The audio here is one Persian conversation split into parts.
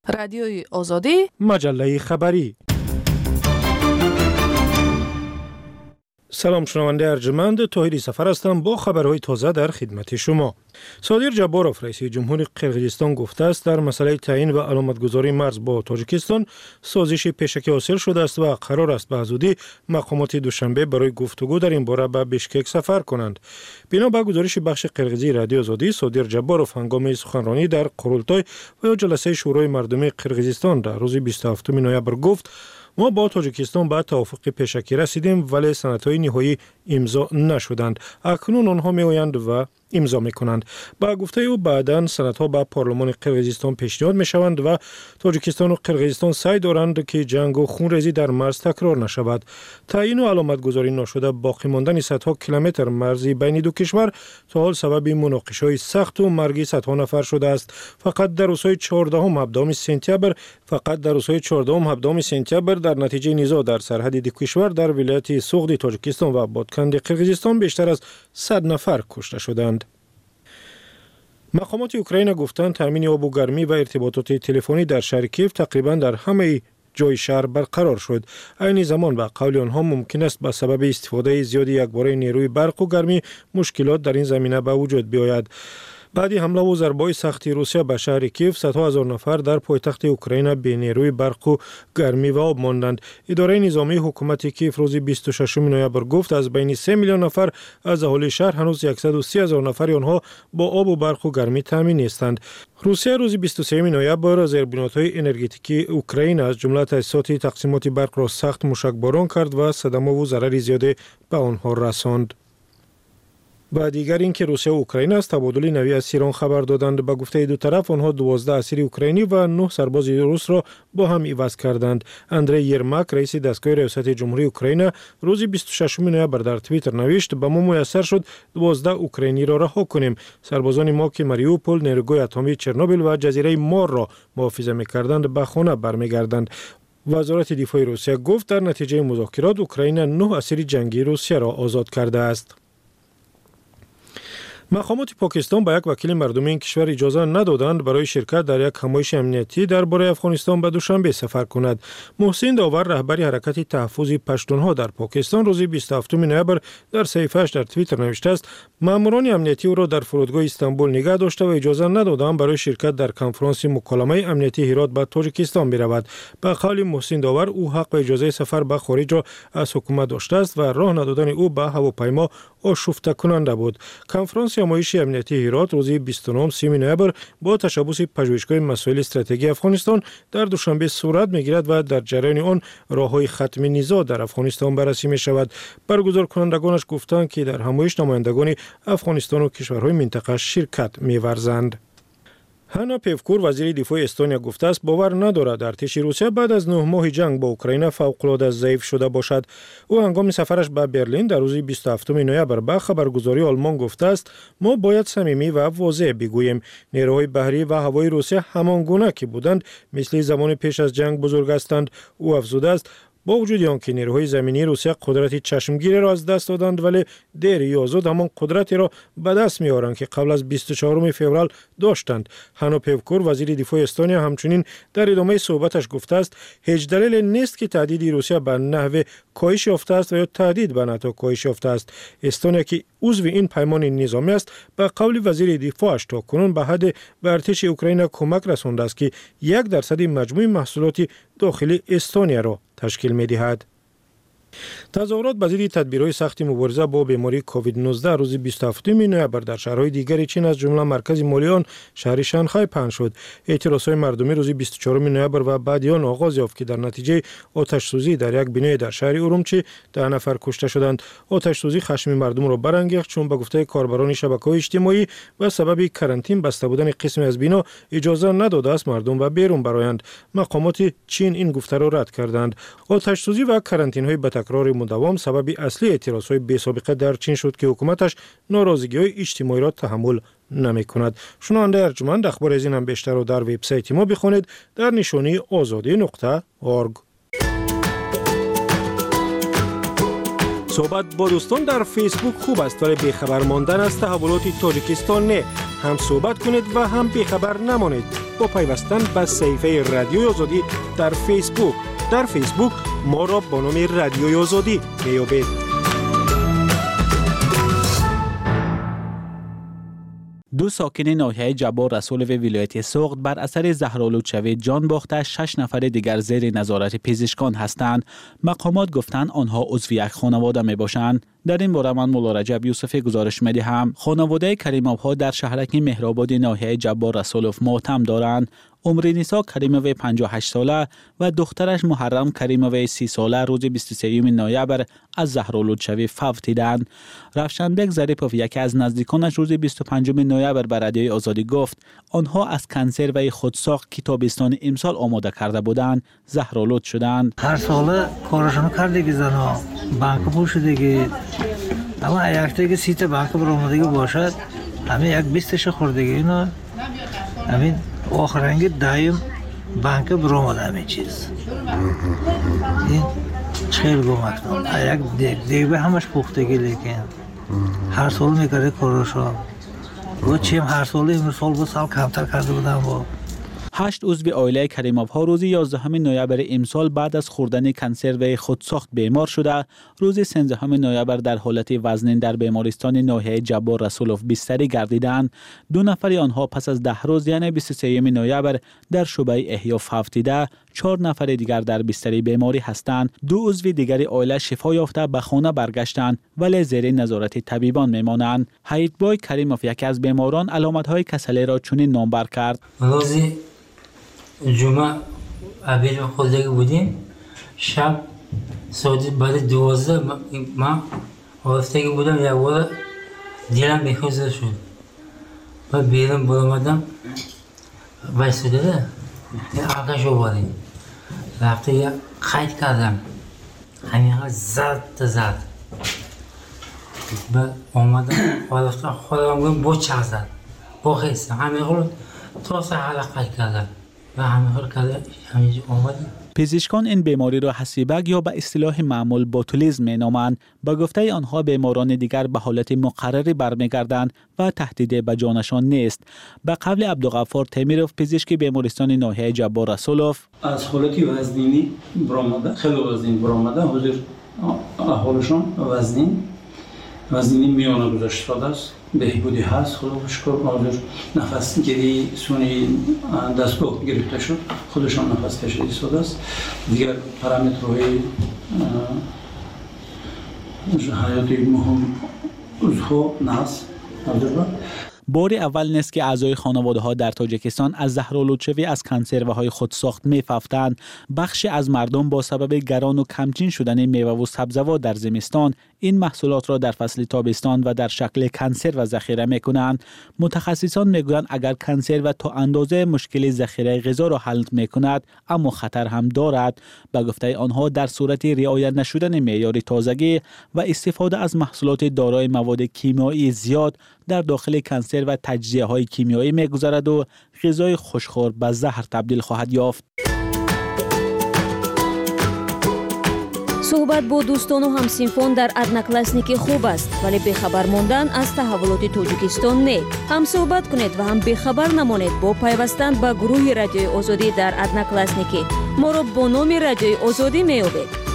رادیوی آزادی، مجله خبری. سلام شنونده ارجمند، طاهری سفر هستم با خبرهای تازه در خدمت شما. صادر جباروف رئیس جمهور قرقیزستان گفته است در مسئله تعیین و علامتگذاری مرز با تاجیکستان سازش پیشکی حاصل شده است و قرار است به زودی مقامات دوشنبه برای گفتگو در این باره به بشکک سفر کنند. بنا به گزارش بخش قرقیزی رادیو آزادی، صادر جباروف هنگام سخنرانی در قرولتای و جلسه شورای مردمی قرقیزستان در روز 27 نوامبر گفت: ما با تاجیکستان به توافق پیشکی رسیدیم ولی سندهای نهایی امضا نشدند. اکنون آنها میآیند و امضا میکنند. با گفته او بعداً سندها به پارلمان قرقیزستان پیشنهاد میشوند و تاجیکستان و قرقیزستان سعی دارند که جنگ و خونریزی در مرز تکرار نشود. تعیین و علامت گذاری نشده باقی ماندن صدها کیلومتر مرزی بین دو کشور تا حال سبب مناقشه‌های سخت و مرگ صدها نفر شده است. فقط در روزهای 14 و 17 سپتامبر در نتیجه نزاع در سرحد دو کشور در ولایت سوغدی تاجیکستان و بادکند قرقیزستان بیشتر از 100 نفر کشته شدند. مقامات اوکراین گفتند تامین آب و گرمی و ارتباطات تلفنی در شهر کیف تقریبا در همه جای شهر برقرار شد. این زمان به قول آنها ممکن است به سبب استفاده زیاد یکباره نیروی برق و گرمی مشکلات در این زمینه به وجود بیاید. بعد حمله و ضربه‌های سختی روسیه به شهر کیف، صدها هزار نفر در پایتخت اوکراین بی نیروی برق و گرمی و آب ماندند. اداره نظامی حکومت کیف روز 26 نوامبر گفت از بین 3 میلیون نفر از اهالی شهر هنوز 130 هزار نفر آنها با آب و برق و گرمی تامین نیستند. روسیه روز 23 نوامبر زیربنیادهای انرژتیکی اوکراین از جمله تأسیسات تقسیمات برق را سخت موشکباران کرد و صدمه و ضرر زیاد به آنها رساند. و دیگر اینکه روسیه و اوکراین از تبادل نوی اسیران خبر دادند. به گفته دو طرف آنها 12 اسیر اوکراینی و 9 سرباز روس را با هم عوض کردند. اندری یرماک رئیس دستگاه ریاست جمهوری اوکراین روز 26 نوامبر در توییتر نوشت: به ما میسر شد 12 اوکراینی را رها کنیم. سربازان ما که ماریوپول، نیروگاه اتمی چرنوبیل و جزیره مار را محافظت می‌کردند به خانه برمیگردند. وزارت دفاع روسیه گفت در نتیجه مذاکرات اوکراین 9 اسیر جنگی روسیه را آزاد کرده است. مقامات پاکستان به یک وکیل مردمی این کشور اجازه ندادند برای شرکت در یک همایش امنیتی درباره افغانستان به دوشنبه سفر کند. محسن داور رهبر حرکت تحفظ پشتونها در پاکستان روز 27 نوامبر در صحیفه‌اش در توییتر نوشته است: ماموران امنیتی او را در فرودگاه استانبول نگاه داشته و اجازه ندادند برای شرکت در کنفرانس مکالمه امنیتی هرات به تاجیکستان برود. به قول محسن داور او حق و اجازه سفر به خارج را از حکومت داشته است و راه ندادن او به هواپیما آشفته کننده بود. کنفرانس همایش امنیتی هرات روز 29 نوامبر با تشبث پژوهشگاه مسائل استراتژی افغانستان در دوشنبه صورت می‌گیرد و در جریان آن راه‌های ختم نزاع در افغانستان بررسی می‌شود. برگزار کنندگانش گفتند که در همایش نمایندگان افغانستان و کشورهای منطقه شرکت می‌ورزند. هانا پیوکور وزیر دفاع استونیا گفته است باور ندارد ارتش روسیه بعد از 9 ماه جنگ با اوکراین فوق‌العاده ضعیف شده باشد. او هنگام سفرش به برلین در روز 27 نوامبر به خبرگزاری آلمان گفته است: ما باید صمیمی و واضح بگوییم نیروهای بحری و هوایی روسیه همان گونه که بودند مثل زمان پیش از جنگ بزرگ هستند. او افزوده است: با وجود آنکه نیروهای زمینی روسیه قدرت چشمگیری را از دست دادند ولی دیر یا زود همان قدرتی را به دست می‌آورند که قبل از 24 فوریه داشتند. هانا پیوکور وزیر دفاع استونیا همچنین در ادامه صحبتش گفته است: هیچ دلیل نیست که تهدید روسیه به نحو کاهش یافته است و یا تهدید به ناتو کاهش یافته است. استونیا که عضو این پیمان نظامی است به قول وزیر دفاعش تاکنون به حد به ارتش اوکراین کمک رسانده است که 1% مجموع محصولات داخلی استونیا را تشکیل می‌دهد. تظاهرات به ضد تدبیرهای سخت مبارزه با بیماری کووید 19 روز 27 نوامبر در شهرهای دیگر چین از جمله مرکز مالیان شهر شانگهای پهن شد. اعتراضهای مردمی روز 24 نوامبر و بعد آن آغاز یافت که در نتیجه آتش سوزی در یک بنای در شهر ارومچی 10 نفر کشته شدند. آتش سوزی خشم مردم را برانگیخت چون به گفته کاربران شبکه‌های اجتماعی و سبب کرانتین بسته بودن قسمی از بنا اجازه نداده است مردم به بیرون برآیند. مقامات چین این گفته را رد کردند. آتش سوزی و کرانتین‌های تکرار مداوم سبب اصلی اعتراضهای بی‌سابقه در چین شد که حکومتش ناراضگی‌های اجتماعی را تحمل نمی‌کند. شنونده ارجمند، اخبار از این هم بیشتر رو در وبسایت ما بخوانید در نشانی azadi.org. صحبت با دوستان در فیسبوک خوب است ولی بی‌خبر ماندن از تحولات تاجیکستان نه. هم صحبت کنید و هم بی‌خبر نمانید. با پیوستن به صفحه رادیوی آزادی در فیسبوک ما را با نام رادیوی آزادی میابید. دو ساکن ناحیه جبار رسول و ولایت سوخت بر اثر زهرآلود شوی جان باخته، 6 نفر دیگر زیر نظارت پزشکان هستند. مقامات گفتند آنها عضو یک خانواده می باشند. در این باره من مولا رجب یوسفی گزارش می‌دهم. خانواده کریموف ها در شهرک مهرآباد ناحیه جبار رسولوف ماتم دارند. عمرنیسا کریموف 58 ساله و دخترش محرم کریموف 30 ساله روز 23 نوامبر از زهرآلود شوی فوت دیدند. رفشنبک ظریفوف یکی از نزدیکانش روز 25 نوامبر به رادیوی آزادی گفت آنها از کنسروی خودساخت که تابستان امسال آماده کرده بودند زهرآلود شدند. هر سال کارشون کردگی زنا بانک پوشیدگی اما یکتایی سیت بانک برآمدگی باشد همین یک 20 خوردگی اینا همین آخرنگی دایم بانک برآمد همین چیز این خیلی گمکنم یک دیگه همش پختگی لیکن هر سال میکرده کارشو و چیم هر سال این سال با سال کمتر کرده بودم با 8 عضو عائله کریموف ها روز 11 نوامبر امسال بعد از خوردن کنسرو خودساخت بیمار شده. روز 13 نوامبر در حالت وزنین در بیمارستان ناحیه جبار رسولوف بستری گردیدند. 2 نفر آنها پس از 10 روز یعنی 23 نوامبر در شعبه احیا فوت دیده. 4 نفر دیگر در بستری بیماری هستند. 2 عضو دیگر عائله شفا یافته به خانه برگشتند ولی زیر نظارت طبیبان میمانند. حیدبای کریموف یکی از بیماران علامت‌های کسلی را چنین نامبر کرد. روزی جمعه عبیل خوردگی بودیم شب ساعت بعد 12 من آفتگی بودم یک بار دیلم بیخوزه شد و بیرون برامدم بایستده ده عقش آوردیم رفته یک قید کردم همین زد بعد آمدم خودم گویم با چه زد با خیستم همین خود تا سهر قید کردم و همین کرده همینجا آمدیم. پزشکان این بیماری را حسیبک یا به اصطلاح معمول بوتولیسم مینامند. با گفته آنها بیماران دیگر به حالت مقرری برمیگردند و تهدید به جانشان نیست. به قول عبدالغفار تیمیروف پزشک بیمارستان ناحیه جبار رسولوف از حالت وزنینی برآمده خیلی وزنین برآمده حاضر احوالشان وزنینی میانه گذاشته شده است. بهبودی هست خدا شکر حاضر نفس گیری سونی دستگاه گرفته شد خودشان نفس کشیده شده است. دیگر پارامترهای حیاتی مهم عضو نفس حاضر بود. بار اول نیست که اعضای خانواده ها در تاجیکستان از زهرآلود شوی از کنسروهای خودساخت می‌فوتند. بخشی از مردم با سبب گران و کمچین شدن میوه و سبزوات در زمستان این محصولات را در فصل تابستان و در شکل کنسرو ذخیره می‌کنند. متخصصان میگویند اگر کنسرو تا اندازه مشکل ذخیره غذا را حل می‌کند اما خطر هم دارد. به گفته آنها در صورت رعایت نشدن معیار تازگی و استفاده از محصولات دارای مواد کیمیایی زیاد در داخل کنسرو و تجزیه‌های کیمیایی می‌گذرد و غذای خوشخوار به زهر تبدیل خواهد یافت. صحبت با دوستان و همسینفون در ادناکلاسنیکی خوب است ولی بخبر ماندن از تحولات تاجیکستان نه. هم صحبت کنید و هم بخبر نمانید با پیوستن به گروه رادیوی آزادی در ادناکلاسنیکی. ما را با نام رادیوی آزادی می‌یابید.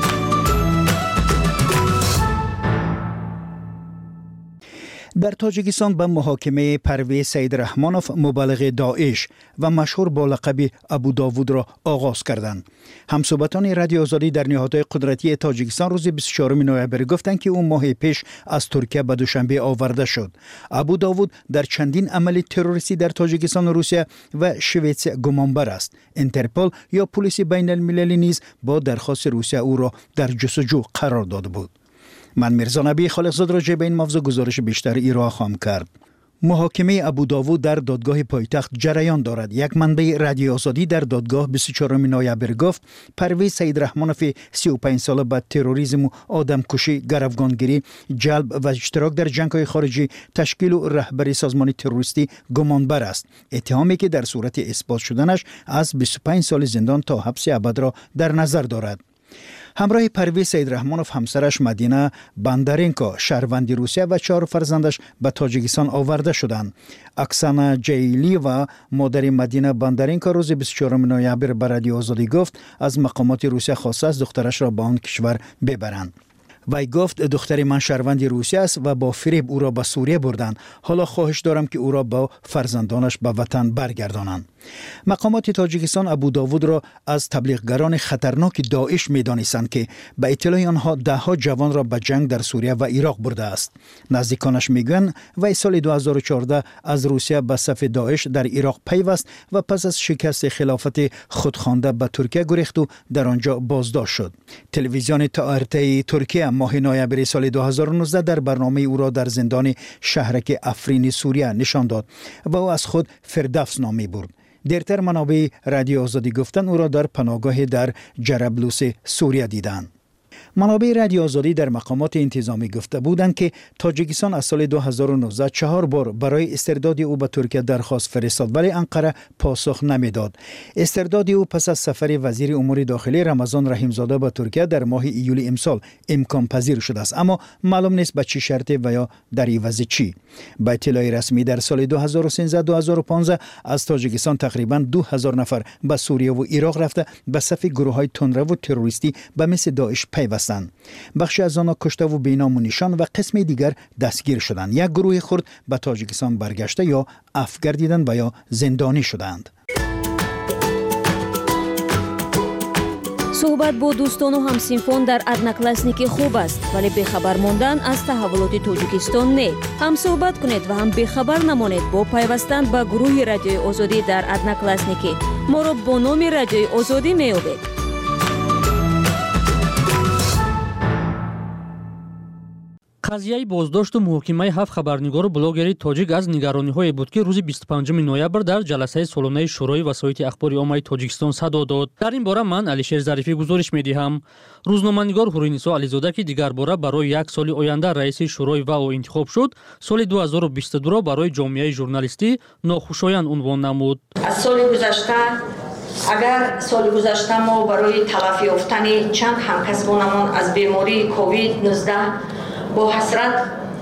در تاجیکستان به محاکمه پرویز سیدرحمانوف مبلغ داعش و مشهور با لقب ابو داوود را آغاز کردند. همصحبتان رادیو آزادی در نهادهای قدرتی تاجیکستان روز 24 نوامبر گفتند که او ماه پیش از ترکیه به دوشنبه آورده شد. ابو داوود در چندین عمل تروریستی در تاجیکستان و روسیه و شویتس گمانبر است. اینترپل یا پلیس بین المللی نیز با درخواست روسیه او را در جستجو قرار داده بود. من میرزا نبی خالقزاد راجع به این موضوع گزارش بیشتر ارائه خواهم کرد. محاکمه ابو داوود در دادگاه پایتخت جریان دارد. یک منبع رادیو آزادی در دادگاه 24 نوامبر گفت پرویز سیدرحمانوف 35 ساله به تروریسم و آدمکشی، گروگانگیری، جلب و اشتراک در جنگ‌های خارجی، تشکیل و رهبری سازمان تروریستی گمانبر است. اتهامی که در صورت اثبات شدنش از 25 سال زندان تا حبس ابد را در نظر دارد. همراه پرویز سیدرحمانوف همسرش مدینه بندرینکو شهروند روسیه و 4 فرزندش به تاجیکستان آورده شدند. اکسانا جیلی و مادر مدینه بندرینکو روز 24 نوامبر به رادیو آزادی گفت از مقامات روسیه خواسته است دخترش را به آن کشور ببرند. وی گفت دختر من شهروند روسیه است و با فریب او را به سوریه بردند. حالا خواهش دارم که او را با فرزندانش به وطن برگردانند. مقامات تاجیکستان ابوداوود را از تبلیغگران خطرناک داعش می‌دانستند که به اطلاع آنها 10 جوان را به جنگ در سوریه و عراق برده است. نزدیکانش میگویند وی سال 2014 از روسیه به صف داعش در عراق پیوست و پس از شکست خلافت خودخوانده به ترکیه گریخت و در آنجا بازداشت شد. تلویزیون TRT ترکیه ماه نوامبر سال 2019 در برنامه او را در زندان شهرک افرین سوریه نشان داد و او از خود فردوس نام می‌برد. دیرتر منابع رادیو آزادی گفتند او را در پناهگاه در جرابلوس سوریه دیدند. منابع رادیو آزادی در مقامات انتظامی گفته بودند که تاجیکستان از سال 2019 4 بار برای استرداد او به ترکیه درخواست فرستاد ولی انقره پاسخ نمیداد. استرداد او پس از سفر وزیر امور داخلی رمضان رحیمزاده به ترکیه در ماه ایول امسال امکان پذیر شده است، اما معلوم نیست به چه شرطی و یا در عوض چی. با اطلاع رسمی در سال 2013-2015 از تاجیکستان تقریبا 2000 نفر به سوریه و عراق رفته به صف گروه‌های تندرو و تروریستی به مثل داعش پیوستند. بخشی از آنها کشته و بینام و نشان و قسم دیگر دستگیر شدند. یک گروه خرد به تاجیکستان برگشته یا عفو گردیدند و یا زندانی شدند. صحبت با دوستان و همسینفون در ادناکلاسنیکی خوب است ولی بخبر موندن از تحولات تاجیکستان نه. هم صحبت کنید و هم بخبر نمانید با پیوستن به گروه رادیوی آزادی در ادناکلاسنیکی. ما را با نام رادیوی آزادی میابید. قضیه بازداشت و محاکمه 7 خبرنگار و بلاگری تاجیک از نگرانی‌های بود که روز 25 نوامبر در جلسه سالانه شورای وسایط اخباری عامه تاجیکستان صدا داد. در این باره من علیشیر ظریفی گزارش می‌دهم. روزنامه‌نگار حورینیسا علیزاده که دیگر باره برای یک سال آینده رئیس شورای واو انتخاب شد، سال 2022 را برای جامعه ژورنالیستی ناخوشایند عنوان نمود. از سال گذشته اگر سال گذشته ما برای تلافی یافتن چند همکسبانمان از بیماری کووید 19 با حسرت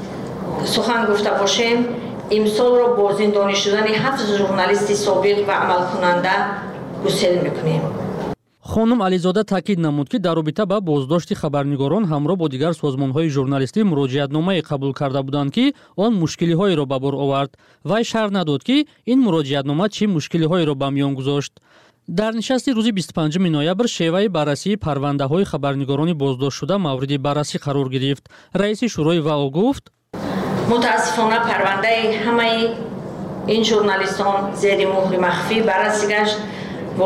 سخن گفته باشیم، امسال را با زندانی شدن 7 ژورنالیست سابق و عمل کننده گسیل میکنیم. خانم علیزاده تاکید نمود که در رابطه با بازداشت خبرنگاران همراه با دیگر سازمان‌های ژورنالیستی مراجعتنامه قبول کرده بودند که آن مشکلی‌هایی را به بار آورد. وی شرح نداد که این مراجعتنامه چه مشکلی‌هایی را به میان گذاشت. در نشست روز 25 نوامبر شیوه بررسی پرونده‌های خبرنگاران بازداشت شده مورد بررسی قرار گرفت. رئیس شورای واو گفت: متاسفانه پرونده همه این ژورنالیستان زیر مهر مخفی بررسی گشت و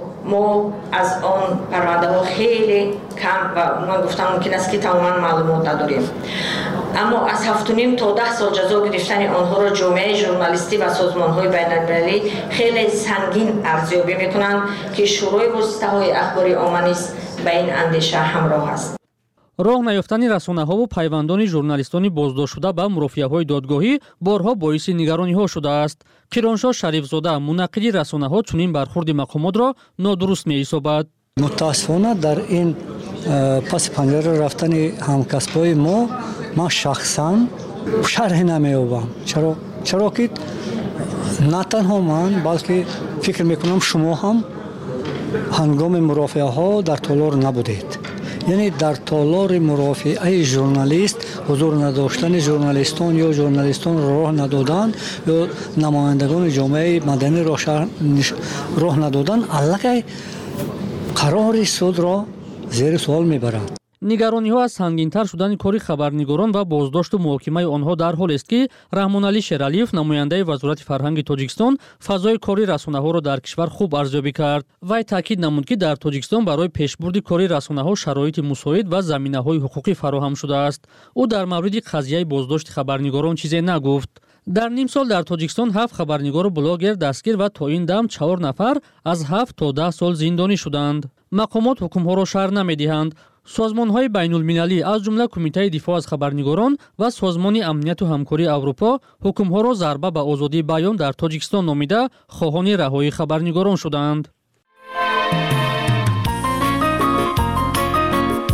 ما از آن پرونده ها خیلی کم و من گفتم ممکن است که تماما معلومات نداریم، اما از 7.5 تا 10 سال جزا گرفتن آنها را جامعه ژورنالیستی و سازمان های بین المللی خیلی سنگین ارزیابی میکنند که شورای واسطه های اخباری عامه نیز به این اندیشه همراه است. راه نیافتن رسانه‌ها و پیوندان ژورنالیستان بازداشت شده به مرافعه‌های دادگاهی بارها باعث نگرانی‌ها شده است. کرانشاه شریفزاده منقد رسانه‌ها چنین برخورد مقامات را نادرست می‌حسابد. متأسفانه در این پس پنجره رفتن همکسبای ما شخصاً شرح نمی‌یابم. چرا که نه تنها من بلکه فکر می‌کنم شما هم هنگام مرافعه‌ها در تالار نبودید. یعنی در تالار مرافعه ژورنالیست حضور نداشتن ژورنالیستان یا ژورنالیستان راه ندادن یا نمایندگان جامعه مدنی راه ندادن علاقه قرار سود را زیر سوال میبرند. نگرانی‌ها از سنگین‌تر شدن کار خبرنگاران و بازداشت و محاکمه آنها در حال است که رحمانعلی شیرعلیف نماینده وزارت فرهنگ تاجیکستان فضای کاری رسانه‌ها را در کشور خوب ارزیابی کرد. وی تاکید نمود که در تاجیکستان برای پیشبرد کاری رسانه‌ها شرایط مساعد و زمینه‌های حقوقی فراهم شده است. او در مورد قضیه بازداشت خبرنگاران چیزی نگفت. در نیم سال در تاجیکستان 7 خبرنگار و بلاگر دستگیر و تا این دم 4 نفر از 7 تا 10 سال زندانی شدند. مقامات حکم‌ها را شرح نمی‌دهند. سازمان‌های بین‌المللی از جمله کمیته دفاع از خبرنگاران و سازمان امنیت و همکاری اروپا حکم‌ها را ضربه به آزادی بیان در تاجیکستان نامیده خواهان رهایی خبرنگاران شدند.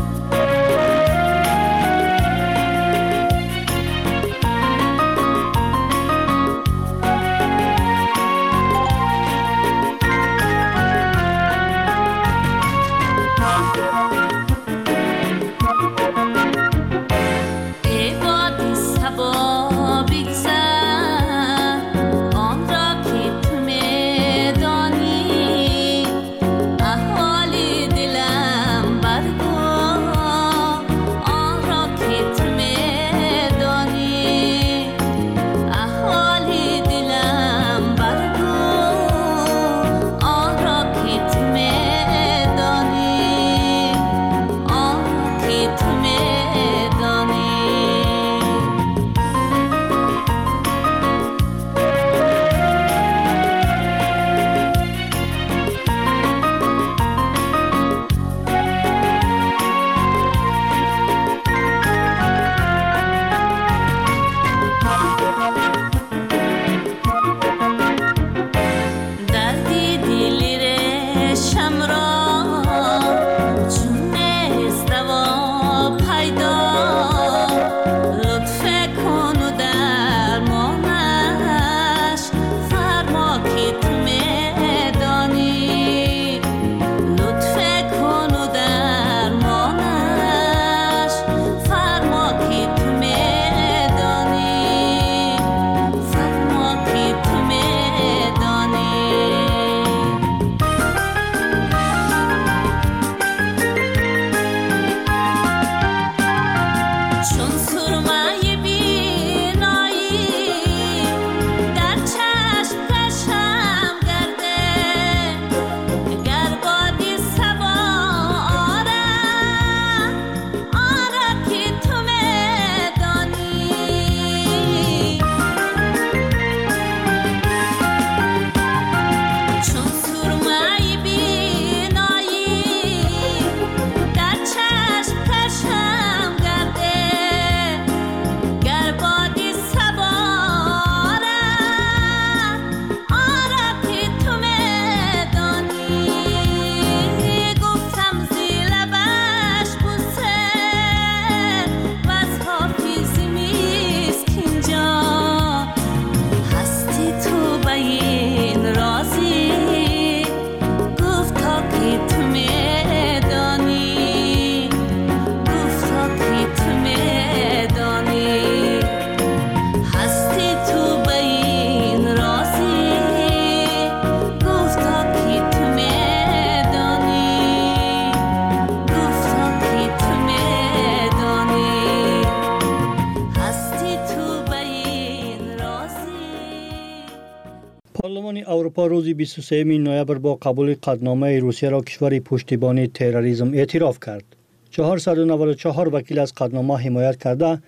پارلمان اروپا روز 23 نوامبر با قبول قطعنامه روسیه را کشور پشتیبانی تروریسم اعتراف کرد. 494 وکیل از قطعنامه حمایت کرده،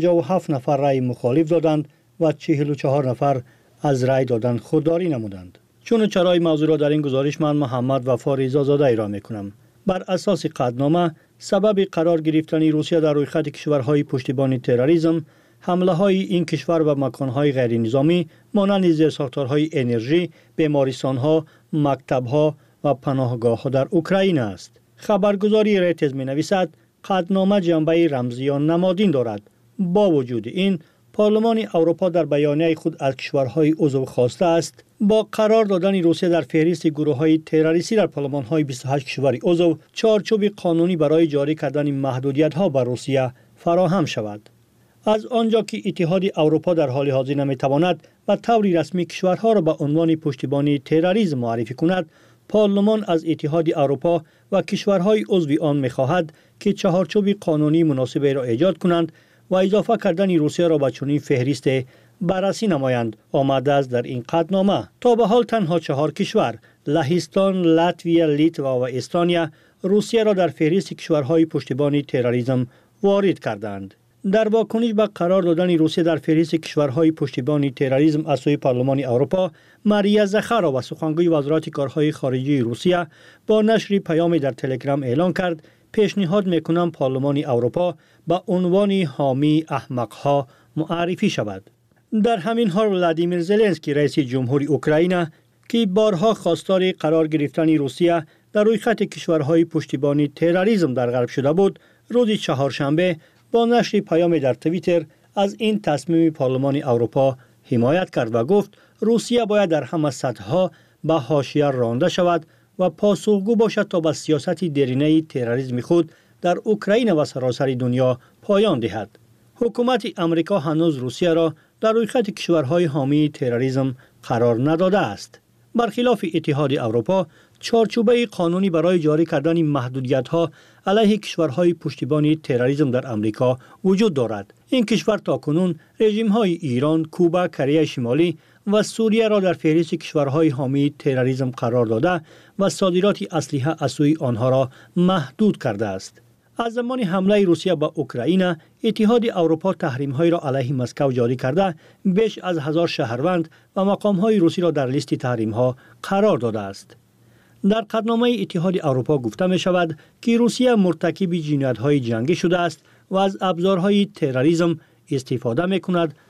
57 نفر رأی مخالف دادند و 44 نفر از رأی دادن خودداری نمودند. چون چرای موضوع را در این گزارش من محمد وفا رضازاده ارائه می‌کنم. بر اساس قطعنامه، سبب قرار گرفتن روسیه در رویخط کشورهای پشتیبانی تروریسم حمله های این کشور و مکانهای غیر نظامی مانند زیرساختارهای انرژی، بیمارستانها، مکتبها و پناهگاه‌ها در اوکراین است. خبرگزاری ریترز می‌نویسد قطعنامه جنبه رمزی و نمادین دارد. با وجود این، پارلمان اروپا در بیانیه خود از کشورهای عضو خواسته است با قرار دادن روسیه در فهرست گروه‌های تروریستی در پارلمان‌های 28 کشور عضو چارچوب قانونی برای جاری کردن محدودیت‌ها بر روسیه فراهم شود. از آنجا که اتحاد اروپا در حال حاضر نمی‌تواند به طور رسمی کشورها را به عنوان پشتیبانی تروریسم معرفی کند، پارلمان از اتحاد اروپا و کشورهای عضو آن می‌خواهد که چارچوب قانونی مناسب را ایجاد کنند و اضافه کردن روسیه را به چنین فهرست بررسی نمایند. آمده است در این قطعنامه تا به حال تنها 4 کشور لهستان، لاتویا، لیتوا و استونیا روسیه را در فهرست کشورهای پشتیبانی تروریسم وارد کردند. در واکنش به قرار دادن روسیه در فهرست کشورهای پشتیبانی تروریسم از سوی پارلمان اروپا، ماریا زخاروا سخنگوی وزارت کارهای خارجه روسیه با نشر پیامی در تلگرام اعلان کرد پیشنهاد میکنم پارلمان اروپا به عنوان حامی احمقها معرفی شود. در همین حال ولادیمیر زلنسکی رئیس جمهوری اوکراین که بارها خواستار قرار گرفتن روسیه در رویخط کشورهای پشتیبانی تروریسم در غرب شده بود، روز چهارشنبه با نشر پیامی در توییتر از این تصمیم پارلمان اروپا حمایت کرد و گفت روسیه باید در همه سطح‌ها به حاشیه رانده شود و پاسخگو باشد تا به سیاست دیرینه تروریسم خود در اوکراین و سراسر دنیا پایان دهد. حکومت امریکا هنوز روسیه را در رویخط کشورهای حامی تروریسم قرار نداده است. برخلاف اتحاد اروپا، چارچوبه قانونی برای جاری کردن محدودیت‌ها علیه کشورهای پشتیبانی تروریسم در امریکا وجود دارد. این کشور تاکنون رژیم‌های ایران، کوبا، کره شمالی و سوریه را در فهرست کشورهای حامی تروریسم قرار داده و صادرات اسلحه از سوی آنها را محدود کرده است. از زمان حمله روسیه به اوکراین، اتحاد اروپا تحریم‌های را علیه مسکو جاری کرده، بیش از 1000 شهروند و مقام‌های روسی را در لیست تحریم‌ها قرار داده است. در قطعنامه اتحاد اروپا گفته می شود که روسیه مرتکب جنایت‌های جنگی شده است و از ابزارهای تروریسم استفاده می کند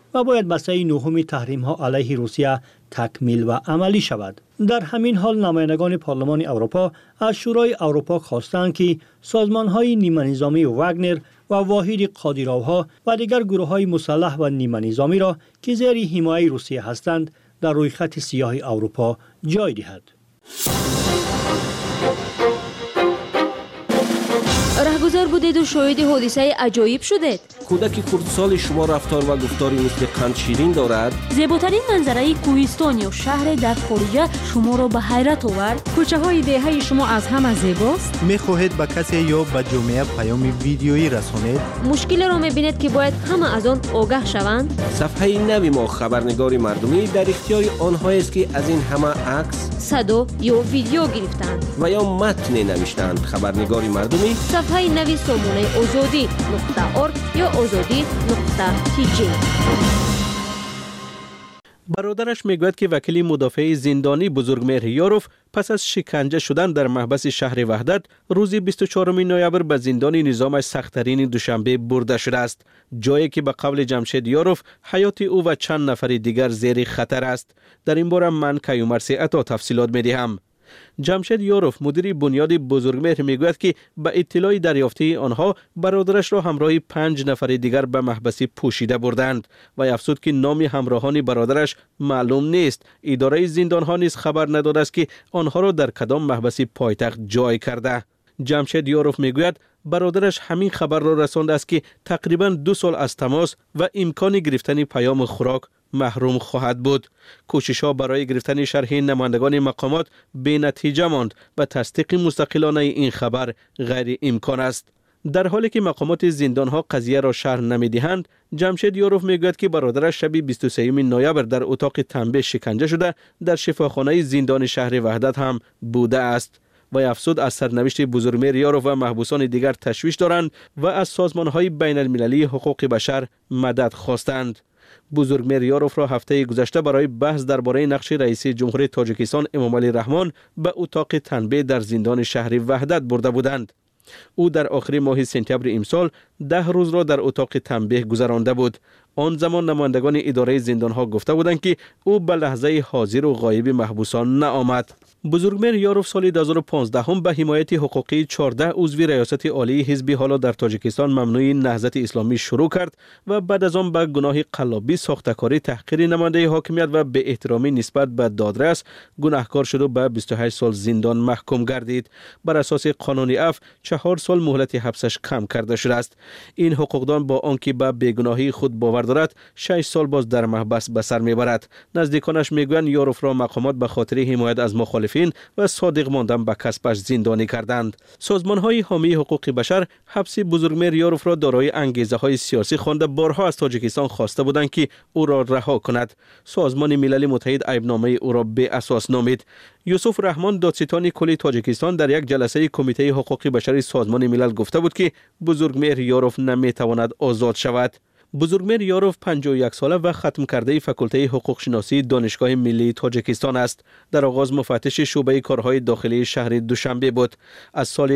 و باید مسئله نهم تحریم ها علیه روسیه تکمیل و عملی شود. در همین حال نمایندگان پارلمان اروپا از شورای اروپا خواستند که سازمان های نیمه نظامی واگنر و واحد قادیروها و دیگر گروه های مسلح و نیمه نظامی را که زیر حمایت روسیه هستند در روی خط سیاه اروپا جای دهد. رهگذر بودید و شاهد حادثه عجایب شدید. کودک کردسال شما رفتار و گفتاری مثل قند شیرین دارد. زیباترین منظره کوهستان یا شهر در خارج شما را به حیرت آورد. کوچه های دهه شما از همه زیباست. میخواهید به کسی یا به جامعه پیام ویدیویی رسانید؟ مشکل را میبینید که باید همه از آن آگاه شوند. صفحه نوی ما خبرنگار مردمی در اختیار آنها است که از این همه عکس، صدا یا ویدیو گرفتند و یا متن نوشتند. خبرنگار مردمی صفحه نوی سامانه آزادی.org یا آزادی.tg. برادرش میگوید که وکیل مدافع زندانی بزرگمهر یاروف پس از شکنجه شدن در محبس شهر وحدت روز 24 نوامبر به زندان نظامش سخت‌ترین دوشنبه برده شده است، جایی که به قول جمشید یاروف حیات او و چند نفر دیگر زیر خطر است. در این باره من کیومرث عطا تفصیلات میدهم. جمشید یاروف مدیر بنیاد بزرگمهر میگوید که به اطلاع دریافتی آنها برادرش را همراه 5 نفر دیگر به محبس پوشیده بردند و افزود که نام همراهان برادرش معلوم نیست. اداره زندانها نیز خبر نداده است که آنها را در کدام محبس پایتخت جای کرده. جمشید یاروف میگوید برادرش همین خبر را رسانده است که تقریباً 2 سال از تماس و امکان گرفتن پیام خوراک محروم خواهد بود. کوشش‌ها برای گرفتن شرح نمایندگان مقامات بی نتیجه ماند و تصدیق مستقلانه این خبر غیر امکان است. در حالی که مقامات زندانها قضیه را شرح نمی‌دهند، جمشید یاروف میگوید که برادرش شب 23 نوامبر در اتاق تنبیه شکنجه شده در شفاخانه زندان شهر وحدت هم بوده است. و افزود از سرنوشت بزرگمهر یاروف و محبوسان دیگر تشویش دارند و از سازمان‌های بین المللی حقوق بشر مدد خواستند. بزرگمهر یاروف را هفته گذشته برای بحث درباره نقش رئیس جمهور تاجیکستان امامعلی رحمان به اتاق تنبیه در زندان شهر وحدت برده بودند. او در آخر ماه سپتامبر امسال 10 روز را در اتاق تنبیه گذرانده بود. آن زمان نمایندگان اداره زندانها گفته بودند که او به لحظه حاضر و غایب محبوسان نآمد. بزرگمهر یاروف سال 2015 به حمایت حقوقی 14 عضو ریاست عالی حزب حالا در تاجیکستان ممنوع نهضت اسلامی شروع کرد و بعد از آن به گناه قلابی، ساختکاری، تحقیر نماینده حاکمیت و به احترامی نسبت به دادرس گناهکار شد و به 28 سال زندان محکوم گردید. بر اساس قانون عفو 4 سال مهلت حبسش کم کرده شده است. این حقوقدان با آنکه به بیگناهی خود باور دارد 6 سال باز در محبس به سر میبرد. نزدیکانش میگویند یاروف را مقامات به خاطر حمایت از مخالفین و صادق ماندن به کسبش زندانی کردند. سازمان‌های حامی حقوق بشر حبس بزرگمهر یاروف را دارای انگیزه‌های سیاسی خوانده بارها از تاجیکستان خواسته بودند که او را رها کند. سازمان ملل متحد عیبنامه او را بی اساس نامید. یوسف رحمان دادستان کلی تاجیکستان در یک جلسه کمیته حقوق بشری سازمان ملل گفته بود که بزرگمهر یاروف نمیتواند آزاد شود. بزرگمهر یاروف 51 ساله و ختم کرده فاکولته حقوق شناسی دانشگاه ملی تاجیکستان است. در آغاز مفتش شعبه کارهای داخلی شهر دوشنبه بود. از سال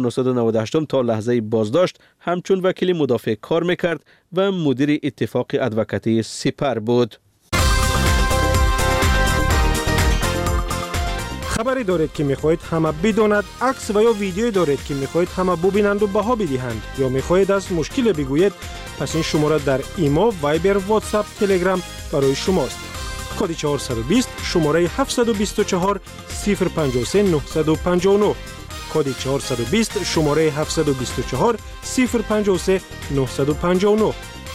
1998 تا لحظه بازداشت همچون وکیل مدافع کار میکرد و مدیر اتفاق ادوکاتی سپر بود. خبری دارید که میخواهید همه بداند، عکس و یا ویدیویی دارید که میخواهید همه ببینند و بها بدهند، یا میخواهید از مشکل بگویید، پس این شماره در ایما، وایبر، واتساپ، تلگرام برای شماست. کد 420 شماره 724 053 959. کد 420 شماره 724 053 959.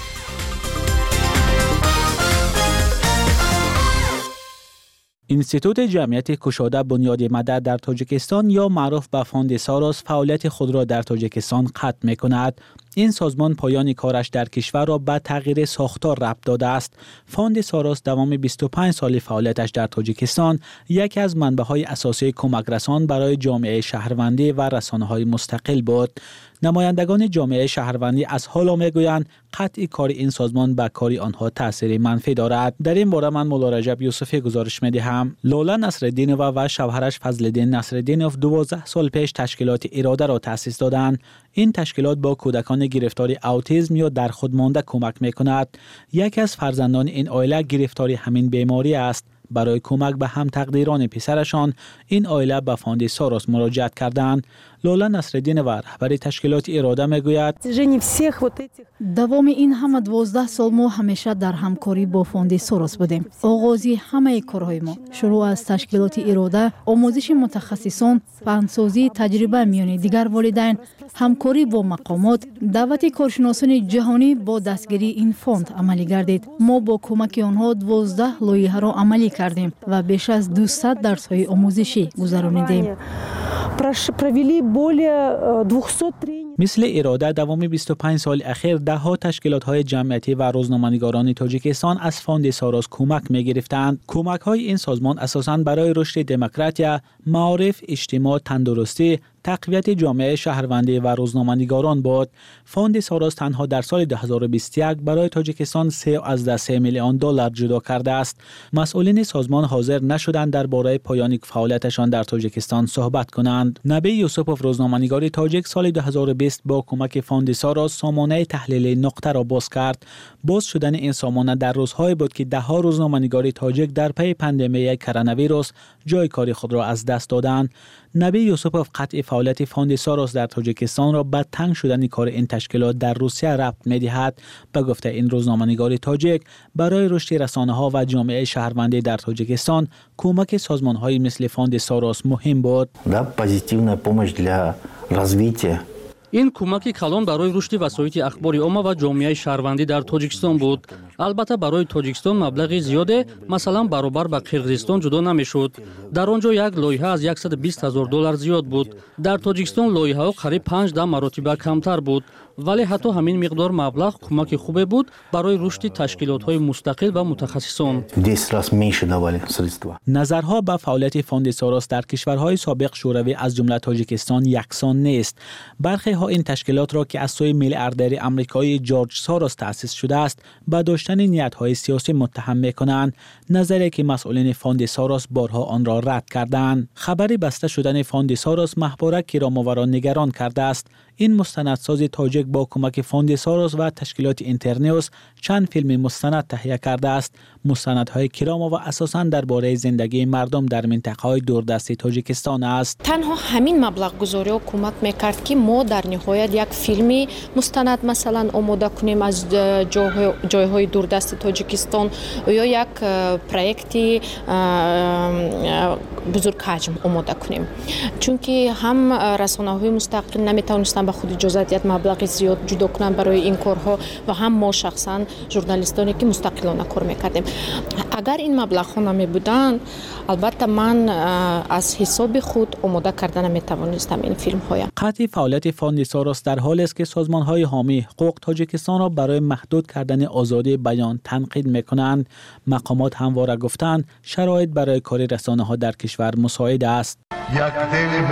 اینستیتوت جمعیت کشاده بنیاد مدد در تاجیکستان یا معروف به فاند ساراس فعالیت خود را در تاجیکستان ختم می‌کند. این سازمان پایان کارش در کشور را به تغییر ساختار ربط داده است. فاند ساراس دوام 25 سال فعالیتش در تاجیکستان یکی از منبع‌های اساسی کمک رسان برای جامعه شهروندی و رسانه‌های مستقل بود. نمایندگان جامعه شهروندی از حالا میگویند قطعی کار این سازمان به کار آنها تاثیر منفی دارد. در این باره من مولا رجب یوسفی گزارش میدهم. لولا نصرالدینова و شوهرش فضلالدین نصرالدینov 12 سال پیش تشکیلات اراده را تأسیس دادند. این تشکیلات با کودکان گرفتار اوتیسم یا در خود مانده کمک میکند. یکی از فرزندان این عائله گرفتار همین بیماری است. برای کمک به هم تقدیران پسرشان این عائله به فاند ساروس مراجعت کردند. لولا نصرالدینова رهبر تشکیلات اراده میگوید دوام این همه 12 سال ما همیشه در همکاری با فاند ساروس بودیم. آغازی همه کارهای ما شروع از تشکیلات اراده، آموزش متخصصان، فنسازی، تجربه میان دیگر والدین، همکاری با مقامات، دعوت کارشناسان جهانی با دستگیری این فاند عملی گردید. ما با کمک آنها 12 لایحه را عملی کردیم و بیش از 200 درس‌های آموزشی گذراندیم. مثل اراده دوام 25 سال اخیر ده ها تشکیلات‌های جمعیتی و روزنامه‌نگاران تاجیکستان از فاند ساروس کمک می‌گرفتند. کمک‌های این سازمان اساساً برای رشد دموکراسی، معارف، اجتماع، تندرستی، تقویت جامعه شهروندی و روزنامه‌نگاران بود. فاند ساروس تنها در سال 2021 برای تاجیکستان 3 میلیون دلار جدا کرده است. مسئولین سازمان حاضر نشدند درباره پایان فعالیتشان در تاجیکستان صحبت کنند. نبی یوسفوف روزنامه‌نگار تاجیک سال 2020 با کمک فاند ساروس سامانه تحلیل نقطه را باز کرد. باز شدن این سامانه در روزهایی بود که ده ها روزنامه‌نگار تاجیک در پی پاندمی کرونا ویروس جای کاری خود را از دست دادند. نبی یوسفوف قطع فعالیت فاند ساروس در تاجیکستان را به تنگ شدن کار این تشکیلات در روسیه ربط می‌دهد. به گفته این روزنامه‌نگار تاجیک، برای رشد رسانه‌ها و جامعه شهروندی در تاجیکستان کمک سازمان‌های مثل فاند ساروس مهم بود. این کمک کلان برای رشد وسایل اخباری عامه و جامعه شهروندی در تاجیکستان بود. البته برای تاجیکستان مبلغ زیاده، مثلا برابر با قرقیزستان جدا نمیشد. در آنجا یک لایحه از 120,000 دلار زیاد بود. در تاجیکستان لایحه‌ها قریب 5 مرتبه کمتر بود. ولی حتی همین مقدار مبلغ کمک خوبه بود برای رشد تشکیلات‌های مستقل و متخصصان. نظرها به فعالیت فاند ساروس در کشورهای سابق شوروی از جمله تاجیکستان یکسان نیست. برخی ها این تشکیلات را که از سوی میلیاردر آمریکایی جورج ساروس تأسیس شده است به داشتن نیت‌های سیاسی متهم می‌کنند، نظری که مسئولین فاند ساروس بارها آن را رد کردند. خبر بسته شدن فاند ساروس محبوره کرام‌آورا نگران کرده است. این مستندساز تاجیک با کمک فاند ساروس و تشکیلات اینترنیوس چند فیلم مستند تهیه کرده است. مستندهای کرام‌آور اساساً درباره زندگی مردم در منطقه‌های دوردست تاجیکستان است. تنها همین مبلغ گذاری و کمک می‌کرد که ما در نهایت یک فیلمی مستند مثلا آماده کنیم از جای‌های دوردست تاجیکستان یا یک پروژه بزرگ حجم آماده کنیم. چون که هم رسانه‌های مستقل نمی‌توانستند به خود اجازه مبلغ زیاد جدا کنن برای این کارها و هم ما شخصا ژورنالیستانی که مستقلانه کار میکردیم. اگر این مبلغ ها نمی بودن البته من از حساب خود آماده کردن نمیتوانستم این فیلم های. قطع فعالیت فاند ساروس در حالی است که سازمان های حامی حقوق تاجیکستان را برای محدود کردن آزادی بیان تنقید میکنند. مقامات همواره گفتند شرایط برای کار رسانه ها در کشور مساعد است. یک دل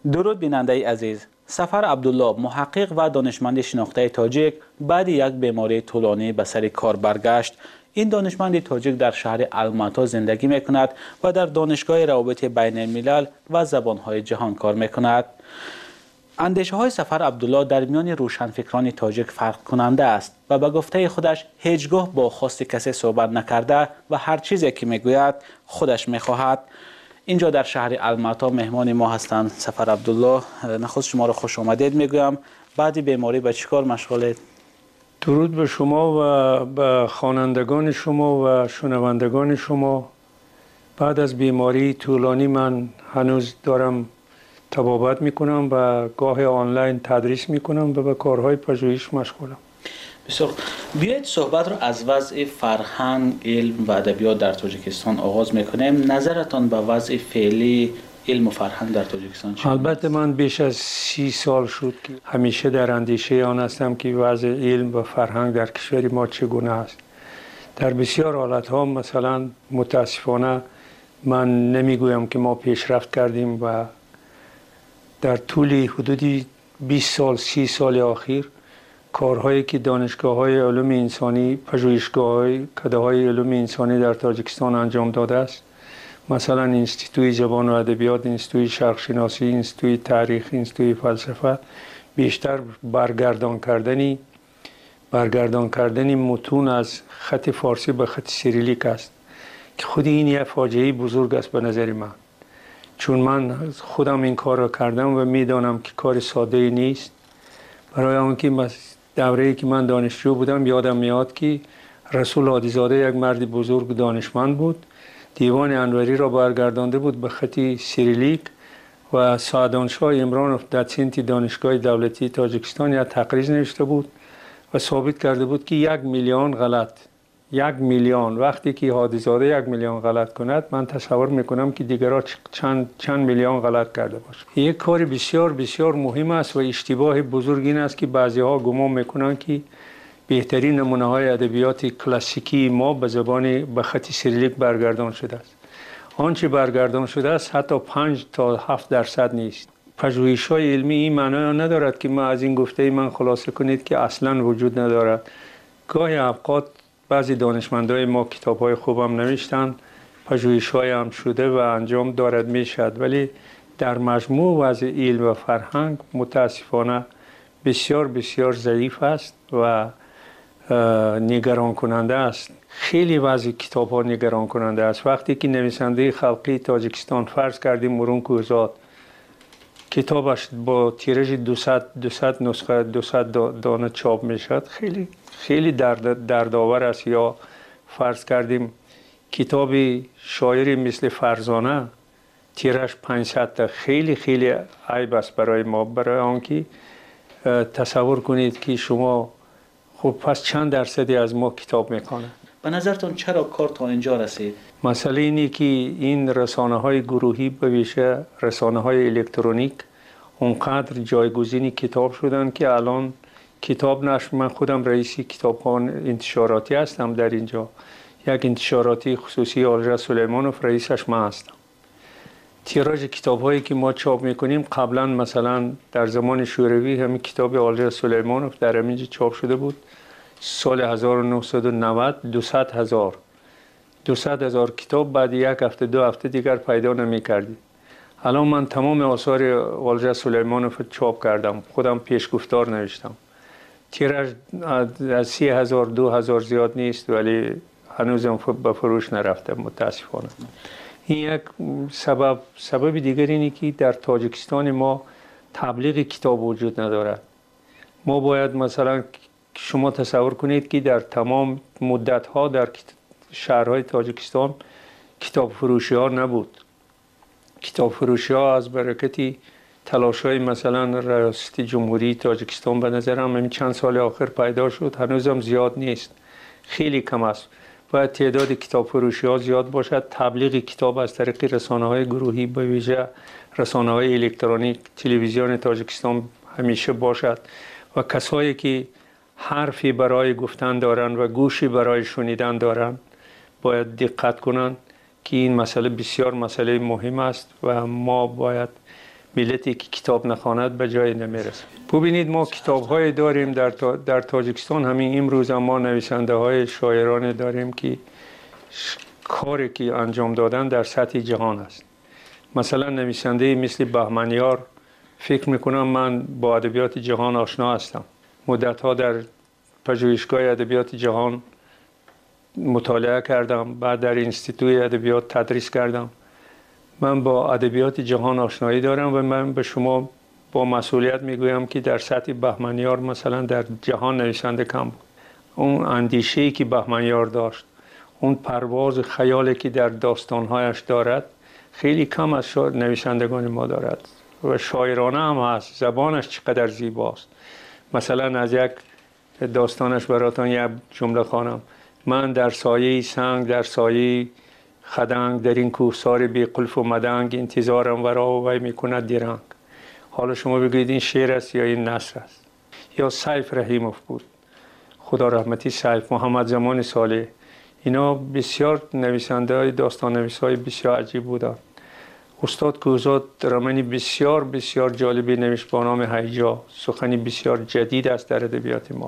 درود بیننده عزیز. سفر عبدالله، محقق و دانشمند شناخته تاجیک، بعد یک بیماری طولانی به سر کار برگشت. این دانشمند تاجیک در شهر الماتا زندگی می کند و در دانشگاه روابط بین الملل و زبانهای جهان کار می کند. اندیشه های سفر عبدالله در میان روشنفکران تاجیک فرق کننده است و به گفته خودش هیچگاه با خواست کسی صحبت نکرده و هر چیزی که میگوید خودش میخواهد. اینجا در شهر الماتا مهمان ما هستند سفر عبدالله. نخست شما را خوش آمدید میگویم. بعد بیماری به چیکار مشغولید؟ درود به شما و به خوانندگان شما و شنوندگان شما. بعد از بیماری طولانی من هنوز دارم طبابت میکنم و گاه آنلاین تدریس میکنم و به کارهای پژوهش مشغولم. بسیار. بیایید صحبت رو از وضع فرهنگ، علم و ادبیات در تاجیکستان آغاز میکنیم. نظرتان به وضع فعلی علم و فرهنگ در تاجیکستان چیه؟ البته من بیش از 30 سال شد که همیشه در اندیشه آن هستم که وضع علم و فرهنگ در کشور ما چگونه است. در بسیار حالتها مثلا متاسفانه من نمیگویم که ما پیشرفت کردیم و در طول حدودی 20 سال 30 سال اخیر کارهایی که دانشگاه‌های علوم انسانی، پژوهشگاه‌های کده‌های علوم انسانی در تاجیکستان انجام داده است، مثلا انستیتوی زبان و ادبیات، انستیتوی شرق شناسی، انستیتوی تاریخ، انستیتوی فلسفه، بیشتر برگردان کردن متون از خط فارسی به خط سیریلیک است که خود این یک فاجعه بزرگ است به نظر من. چون من خودم این کار را کردم و میدانم که کار ساده نیست. برای آنکه دوره‌ای که من دانشجو بودم یادم میاد که رسول عادیزاده یک مرد بزرگ دانشمند بود، دیوان انوری را برگردانده بود به خط سیریلیک و سعدانشاه امرانوف دوسنت دانشگاه دولتی تاجیکستان یک تقریر نوشته بود و ثابت کرده بود که 1 میلیون غلط، 1 میلیون، وقتی که عادیزاده 1 میلیون غلط کند من تصور میکنم که دیگرها چند میلیون غلط کرده باشه. یک کار بسیار بسیار مهم است و اشتباه بزرگ این است که بعضی ها گمان میکنند که بهترین نمونه های ادبیات کلاسیکی ما به خط سیریلیک برگردان شده است. آنچه برگردان شده است حتی 5 تا 7% نیست. پژوهش‌های علمی این معنی ندارد که ما از این گفته من خلاصه کنید که اصلا وجود ندارد. گاهی اوقات بعضی دانشمندای ما کتاب‌های خوبم نوشتن، پژوهش‌های هم شده و انجام دارد میشد، ولی در مجموع وضع علم و فرهنگ متاسفانه بسیار بسیار ضعیف است و نگران کننده است. خیلی وضع کتاب‌ها نگران کننده است. وقتی که نویسنده خلقی تاجیکستان فرض کردیم مرون کوهزاد کتابش با تیراژ 200 نسخه 200 دانه چاپ میشد، خیلی دردآور است. یا فرض کردیم کتاب شاعری مثل فرزانه تیراژ 500 تا، خیلی عیب است برای ما. برای آنکه تصور کنید که شما خب پس چند درصدی از ما کتاب میکنه. به نظرتون چرا کار تا اینجا رسید؟ مسئله اینه که این رسانه‌های گروهی به ویژه رسانه‌های الکترونیک اونقدر جایگزین کتاب شدن که الان کتاب نشر، من خودم رئیس کتابخانه انتشاراتی هستم در اینجا، یک انتشاراتی خصوصی آلژه سلیمانوف رئیسش من هستم. تیراژ کتاب‌هایی که ما چاپ می‌کنیم قبلا مثلا در زمان شوروی همین کتاب آلژه سلیمانوف در همینجا چاپ شده بود سال 1990 200,000 کتاب بعد یک هفته 2 هفته دیگر پیدا نمی‌کردی. الان من تمام آثار آلژه سلیمانوف چاپ کردم، خودم پیشگفتار نوشتم. تیراژ از 30,000 2,000 زیاد نیست ولی هنوزم به فروش نرفته متاسفانه. این یک سبب دیگر اینه که در تاجیکستان ما تبلیغ کتاب وجود ندارد. ما باید مثلا شما تصور کنید که در تمام مدت ها در شهرهای تاجیکستان کتاب فروشی ها نبود. کتاب فروشی ها از برکتی تلاش های مثلا ریاست جمهوری تاجیکستان به نظرم همین چند سال آخر پیدا شد، هنوزم زیاد نیست، خیلی کم است. باید تعداد کتاب فروشی ها زیاد باشد، تبلیغ کتاب از طریق رسانه های گروهی به ویژه رسانه های الکترونیک، تلویزیون تاجیکستان همیشه باشد و کسایی که حرفی برای گفتن دارند و گوشی برای شنیدن دارند باید دقت کنند که این مسئله بسیار مسئله مهم است و ما باید ملتی که کتاب نخواند به جای نمیرسه. ببینید ما کتاب‌های داریم در تاجیکستان. همین امروز ما نویسنده‌های شاعران داریم که کاری که انجام دادن در سطح جهان است. مثلا نویسنده مثل بهمنیار، فکر میکنم من با ادبیات جهان آشنا هستم. مدت‌ها در پژوهشگاه ادبیات جهان مطالعه کردم، بعد در انستیتوی ادبیات تدریس کردم. من با ادبیات جهان آشنایی دارم و من به شما با مسئولیت میگویم که در سطح بهمنیار مثلا در جهان نویسنده کم بود. اون اندیشه‌ای که بهمنیار داشت، اون پرواز خیالی که در داستانهایش دارد خیلی کم از نویسندگان ما دارد و شاعرانه هم هست. زبانش چقدر زیباست. مثلا از یک داستانش براتون یک جمله خوانم: من در سایه سنگ، در سایه خدنگ، در این کوهسار بی قلف و مدنگ، انتظارم ورا و وی میکند درنگ. حالا شما بگویید این شعر است یا این نثر است؟ یا سیف رحیموف بود، خدا رحمتی سیف، محمد زمان صالح، اینا بسیار نویسنده های داستان نویس های بسیار عجیب بودند. استاد کوزاد رمانی بسیار بسیار جالبی نوشت با نام هیجا، سخنی بسیار جدید است در ادبیات ما.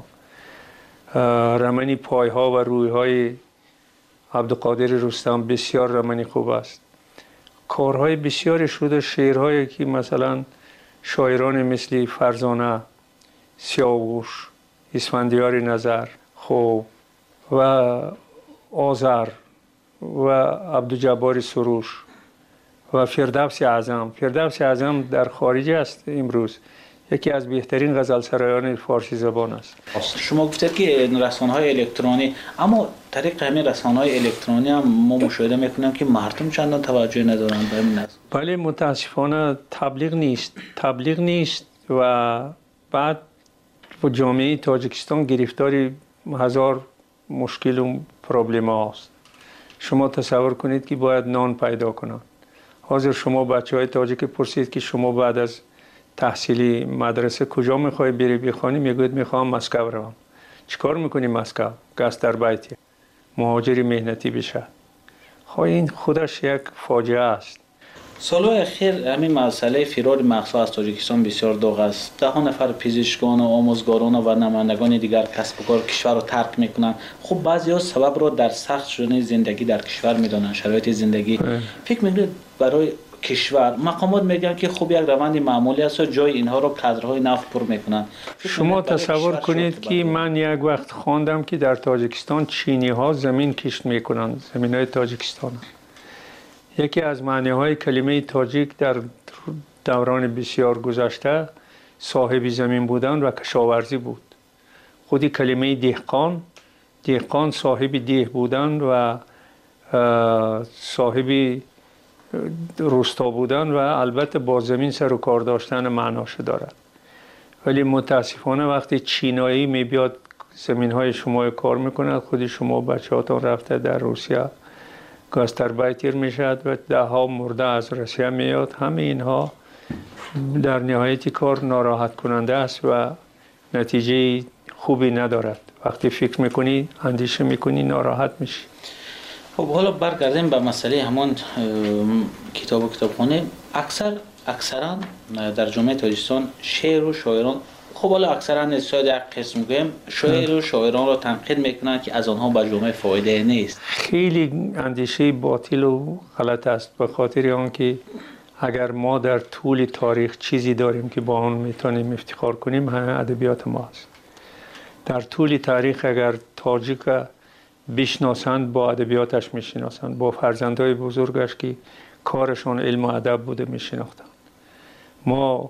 رمانی پایها و رویهای عبدالقادر رستم بسیار رمانی خوب است. کارهای بسیاری شده، شعرهایی که مثلا شاعران مثل فرزانه، سیاوش، اسفندیار نظر خوب و آذر و عبدالجبار سروش و فردوسی اعظم در خارج است امروز یکی از بهترین غزلسرایان فارسی زبان است. شما گفتید که رسانه‌های الکترونی، اما طریق همین رسانه‌های الکترونی هم ما مشاهده میکنیم که مردم چندان توجه ندارند به این. بله متاسفانه تبلیغ نیست و بعد و جامعه تاجیکستان گرفتاری هزار مشکل و پروبلم هاست. شما تصور کنید که باید نان پیدا کنند. حاضر شما بچه‌های تاجیک پرسید که شما بعد از تحصیلی مدرسه کجا میخوای بری بخوانی؟ میگوید میخوام مسکو روم. چیکار میکنی مسکو؟ گاستربایتی، مهاجر مهنتی بشه. خب این خودش یک فاجعه است. سالهای اخیر همین مسئله فرار مغزها از تاجیکستان بسیار داغ است. ده نفر پزشکان و آموزگاران و نمایندگان دیگر کسب و کار کشور را ترک میکنند. خب بعضی‌ها سبب را در سخت شدن زندگی در کشور میدانند، شرایط زندگی. فکر میکنید برای کشور مقامات میگن که خوب یک روند معمولی است و جای اینها را کادرهای نفت پر میکنن. شما تصور کنید که من یک وقت خواندم که در تاجیکستان چینی ها زمین کشت میکنن، زمین های تاجیکستان. یکی از معنی های کلمه تاجیک در دوران بسیار گذشته صاحب زمین بودن و کشاورزی بود. خودی کلمه دهقان صاحب ده بودن و صاحب روستا بودن و البته با زمین سر و کار داشتن معناش دارد. ولی متاسفانه وقتی چینایی می بیاد زمین های شما کار میکند، خودی شما بچه هاتون رفته در روسیه گاستربایتر میشد و ده ها مرده از روسیه میاد. همه اینها در نهایت کار ناراحت کننده است و نتیجه خوبی ندارد. وقتی فکر میکنی، اندیشه میکنی، ناراحت میشی. خب حالا برگردیم به مسئله همان کتاب و کتابخانه. اکثرا در جامعه تاجیکستان شعر و شاعران، خب حالا اکثرا نسبت یک قسم گویم شعر و شاعران را تنقید میکنند که از آنها به جامعه فایده نیست. خیلی اندیشه باطل و غلط است، به خاطر آنکه اگر ما در طول تاریخ چیزی داریم که با آن میتونیم افتخار کنیم، همه ادبیات ما است. در طول تاریخ اگر تاجیک بشناسند با ادبیاتش میشناسند، با فرزندهای بزرگش که کارشون علم و ادب بوده میشناختند. ما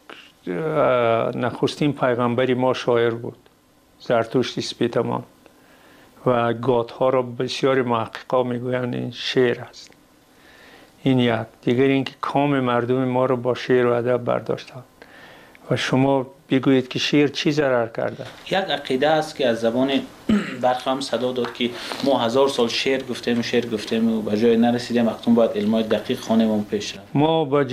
نخستین پیغمبری ما شاعر بود، زرتشت اسپیتمان، و گاتها را بسیاری محققا میگویند این شعر است. این یک. دیگر اینکه کام مردم ما را با شعر و ادب برداشتند. و شما بگویید که شعر چی ضرر کرده؟ یک عقیده است که از زبان برخی هم صدا داد که ما 1000 سال شعر گفتیم و به جای نرسیدیم، اکنون باید علمای دقیق خوانیم و پیش رویم. ما به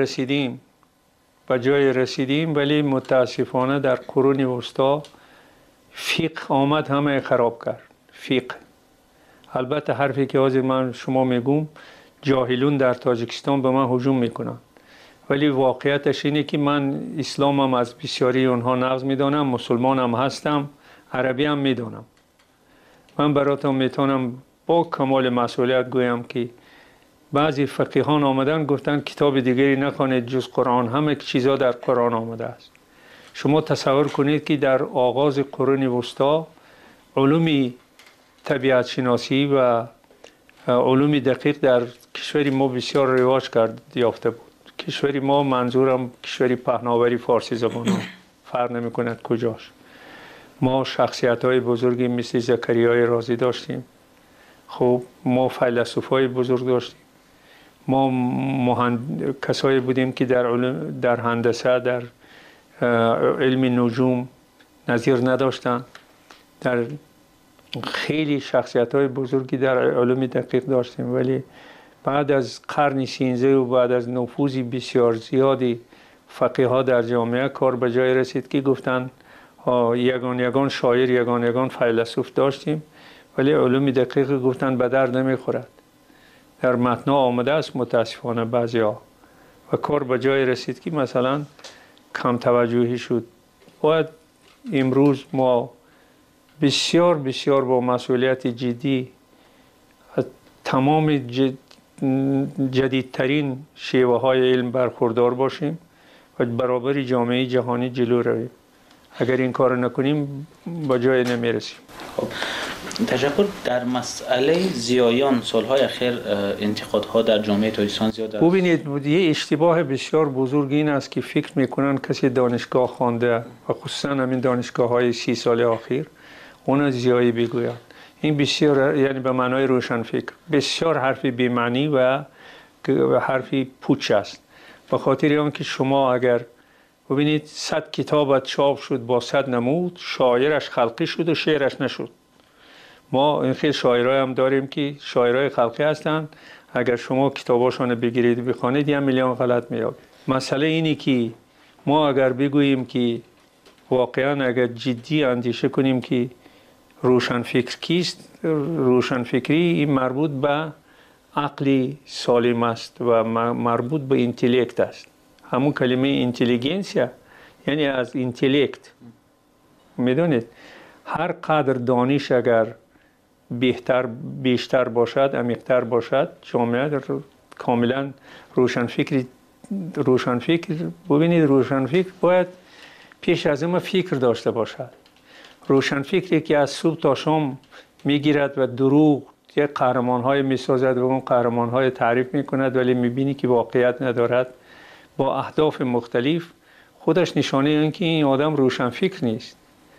جای رسیدیم ولی متاسفانه در قرون وسطا فقه آمد همه خراب کرد. فقه، البته حرفی که از من شما میگم، جاهلون در تاجیکستان به من هجوم میکنن ولی واقعیتش اینه که من اسلامم از بسیاری اونها نقض میدانم، مسلمانم هستم، عربی هم میدانم. من براتون میتونم با کمال مسئولیت گویم که بعضی فقیهان آمدن گفتن کتاب دیگری نخوانید جز قرآن، همه چیزا در قرآن آمده است. شما تصور کنید که در آغاز قرون وسطا علوم طبیعت شناسی و علوم دقیق در کشور ما بسیار رواج یافته بود. کشور ما، منظورم کشور پهناوری فارسی زبان ها، فرق نمی کند کجاش. ما شخصیت های بزرگی مثل زکریای رازی داشتیم. خب ما فیلسوفای بزرگ داشتیم. ما کسایی بودیم که در هندسه، در علم نجوم نظیر نداشتن. در خیلی شخصیت های بزرگی در علوم دقیق داشتیم، ولی بعد از قرن 13 و بعد از نفوذ بسیار زیادی فقیه ها در جامعه کار به جای رسید که گفتن یگان شاعر، یگان فیلسوف داشتیم، ولی علوم دقیق گفتن به درد نمیخورد. در متن آمده است متاسفانه بعضیا، و کار به جای رسید که مثلا کم توجهی شد. باید امروز ما بسیار بسیار با مسئولیت جدی تمام جدیدترین شیوه های علم برخوردار باشیم و برابر جامعه جهانی جلو رویم. اگر این کار نکنیم به جای نمیرسیم. خب تشکر. در مسئله زیایان سالهای اخیر انتقادها در جامعه تاجیکستان زیاد است. ببینید یه اشتباه بسیار بزرگ این است که فکر میکنن کسی دانشگاه خوانده و خصوصا همین دانشگاه های 30 سال اخیر اون زیایی بگوید. این بسیار، یعنی به معنای روشنفکر، بسیار حرفی بی‌معنی و حرفی پوچ است. به خاطر آن که شما اگر ببینید 100 کتاب چاپ شد با 100 نمود، شاعرش خلقی شد و شعرش نشد. ما این خیلی شاعرای هم داریم که شاعرای خلقی هستند، اگر شما کتاباشون بگیرید و بخوانید 1 میلیون غلط میابید. مسئله اینی که ما اگر بگوییم که واقعا اگر جدی اندیشه کنیم که روشنفکر کیست، روشنفکری این مربوط به عقلی سالم است و مربوط به اینتلیکت است. همون کلمه اینتلیگنسیا یعنی از اینتلیکت. میدونید هر قدر دانش اگر بیشتر باشد، عمیق‌تر باشد، جامعه کاملا روشنفکر. ببینید روشنفکر باید پیش از همه فکر داشته باشد. روشنفکری که از صبح تا شام میگیرد و دروغ یک قهرمان‌های میسازد و اون قهرمان‌های تعریف میکند، ولی میبینی که واقعیت ندارد با اهداف مختلف، خودش نشانه این که این آدم روشنفکر نیست.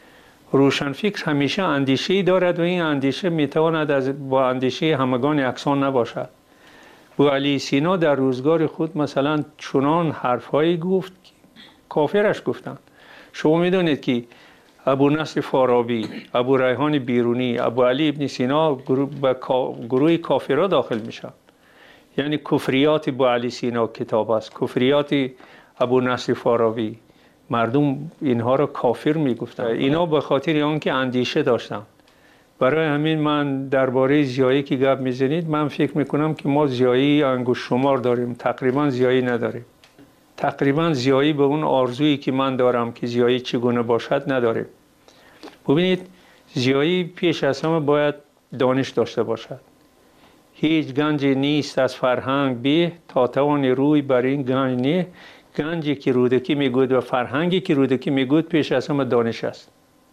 روشنفکر همیشه اندیشه‌ای دارد و این اندیشه میتواند با اندیشه همگان یکسان نباشد. بوعلی سینا در روزگار خود مثلا چنان حرفهایی گفت که کافرش گفتند. شما میدونید که ابو نصر فارابی، ابو ریحان بیرونی، ابو علی ابن سینا به گروه کافرها داخل میشن. یعنی کفریات ابو علی سینا کتاب است، کفریات ابو نصر فارابی. مردم اینها را کافر میگفتن. اینا به خاطر آنکه اندیشه داشتن. برای همین من درباره زیایی که گپ میزنید، من فکر میکنم که ما زیایی انگشت شمار داریم، تقریبا زیایی نداریم. تقریبا زیایی به اون آرزویی که من دارم که زیایی چگونه باشد نداریم. ببینید زیایی پیش از همه باید دانش داشته باشد. هیچ گنجی نیست از فرهنگ به تا توان روی بر این گنج نه. گنجی که رودکی میگوید و فرهنگی که رودکی میگوید پیش از همه دانش است.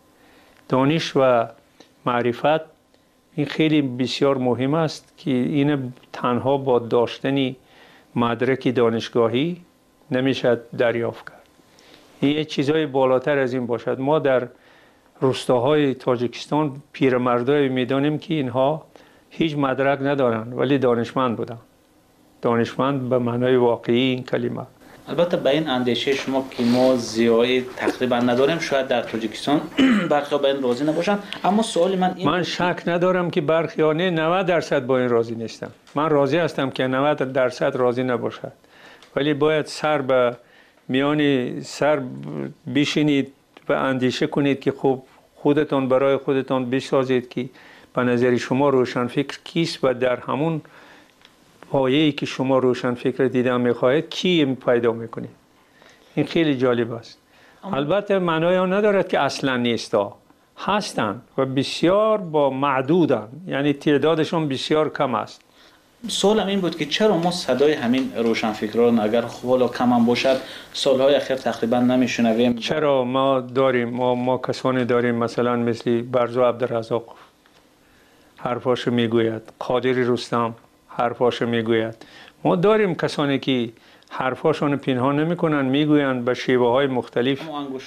دانش و معرفت این خیلی بسیار مهم است که این تنها با داشتن مدرک دانشگاهی نمیشد دریافت کرد. این چیزای بالاتر از این باشد. ما در روستاهای تاجیکستان پیرمردای میدانیم که اینها هیچ مدرک ندارند ولی دانشمند بودند. دانشمند به معنای واقعی این کلمه. البته به این اندیشه شما که ما زیایی تقریبا نداریم، شاید در تاجیکستان برخی به این راضی نباشند، اما سوال من این، من شک ندارم که برخی ها نه 90% با این راضی نیستم. من راضی هستم که 90% راضی نباشد، ولی باید سر به میان سر بشینید و اندیشه کنید که خب خودتان برای خودتان بسازید که به نظر شما روشنفکر کیست و در همون پایه‌ای که شما روشن فکر دیدن میخواهید کی پیدا میکنید. این خیلی جالب است. البته معنای آن ندارد که اصلا نیستا، هستند و بسیار با معدودن، یعنی تعدادشون بسیار کم است. سوالم این بود که چرا ما صدای همین روشنفکران اگر حالا کم هم باشد سالهای اخیر تقریبا نمیشنویم؟ چرا ما داریم، ما کسانی داریم مثلا مثل برزو عبدالرزاق حرفاشو میگوید، قادری رستم حرفاشو میگوید. ما داریم کسانی که حرفاشون پنهان نمیکنن، میگویند به شیوه های مختلف.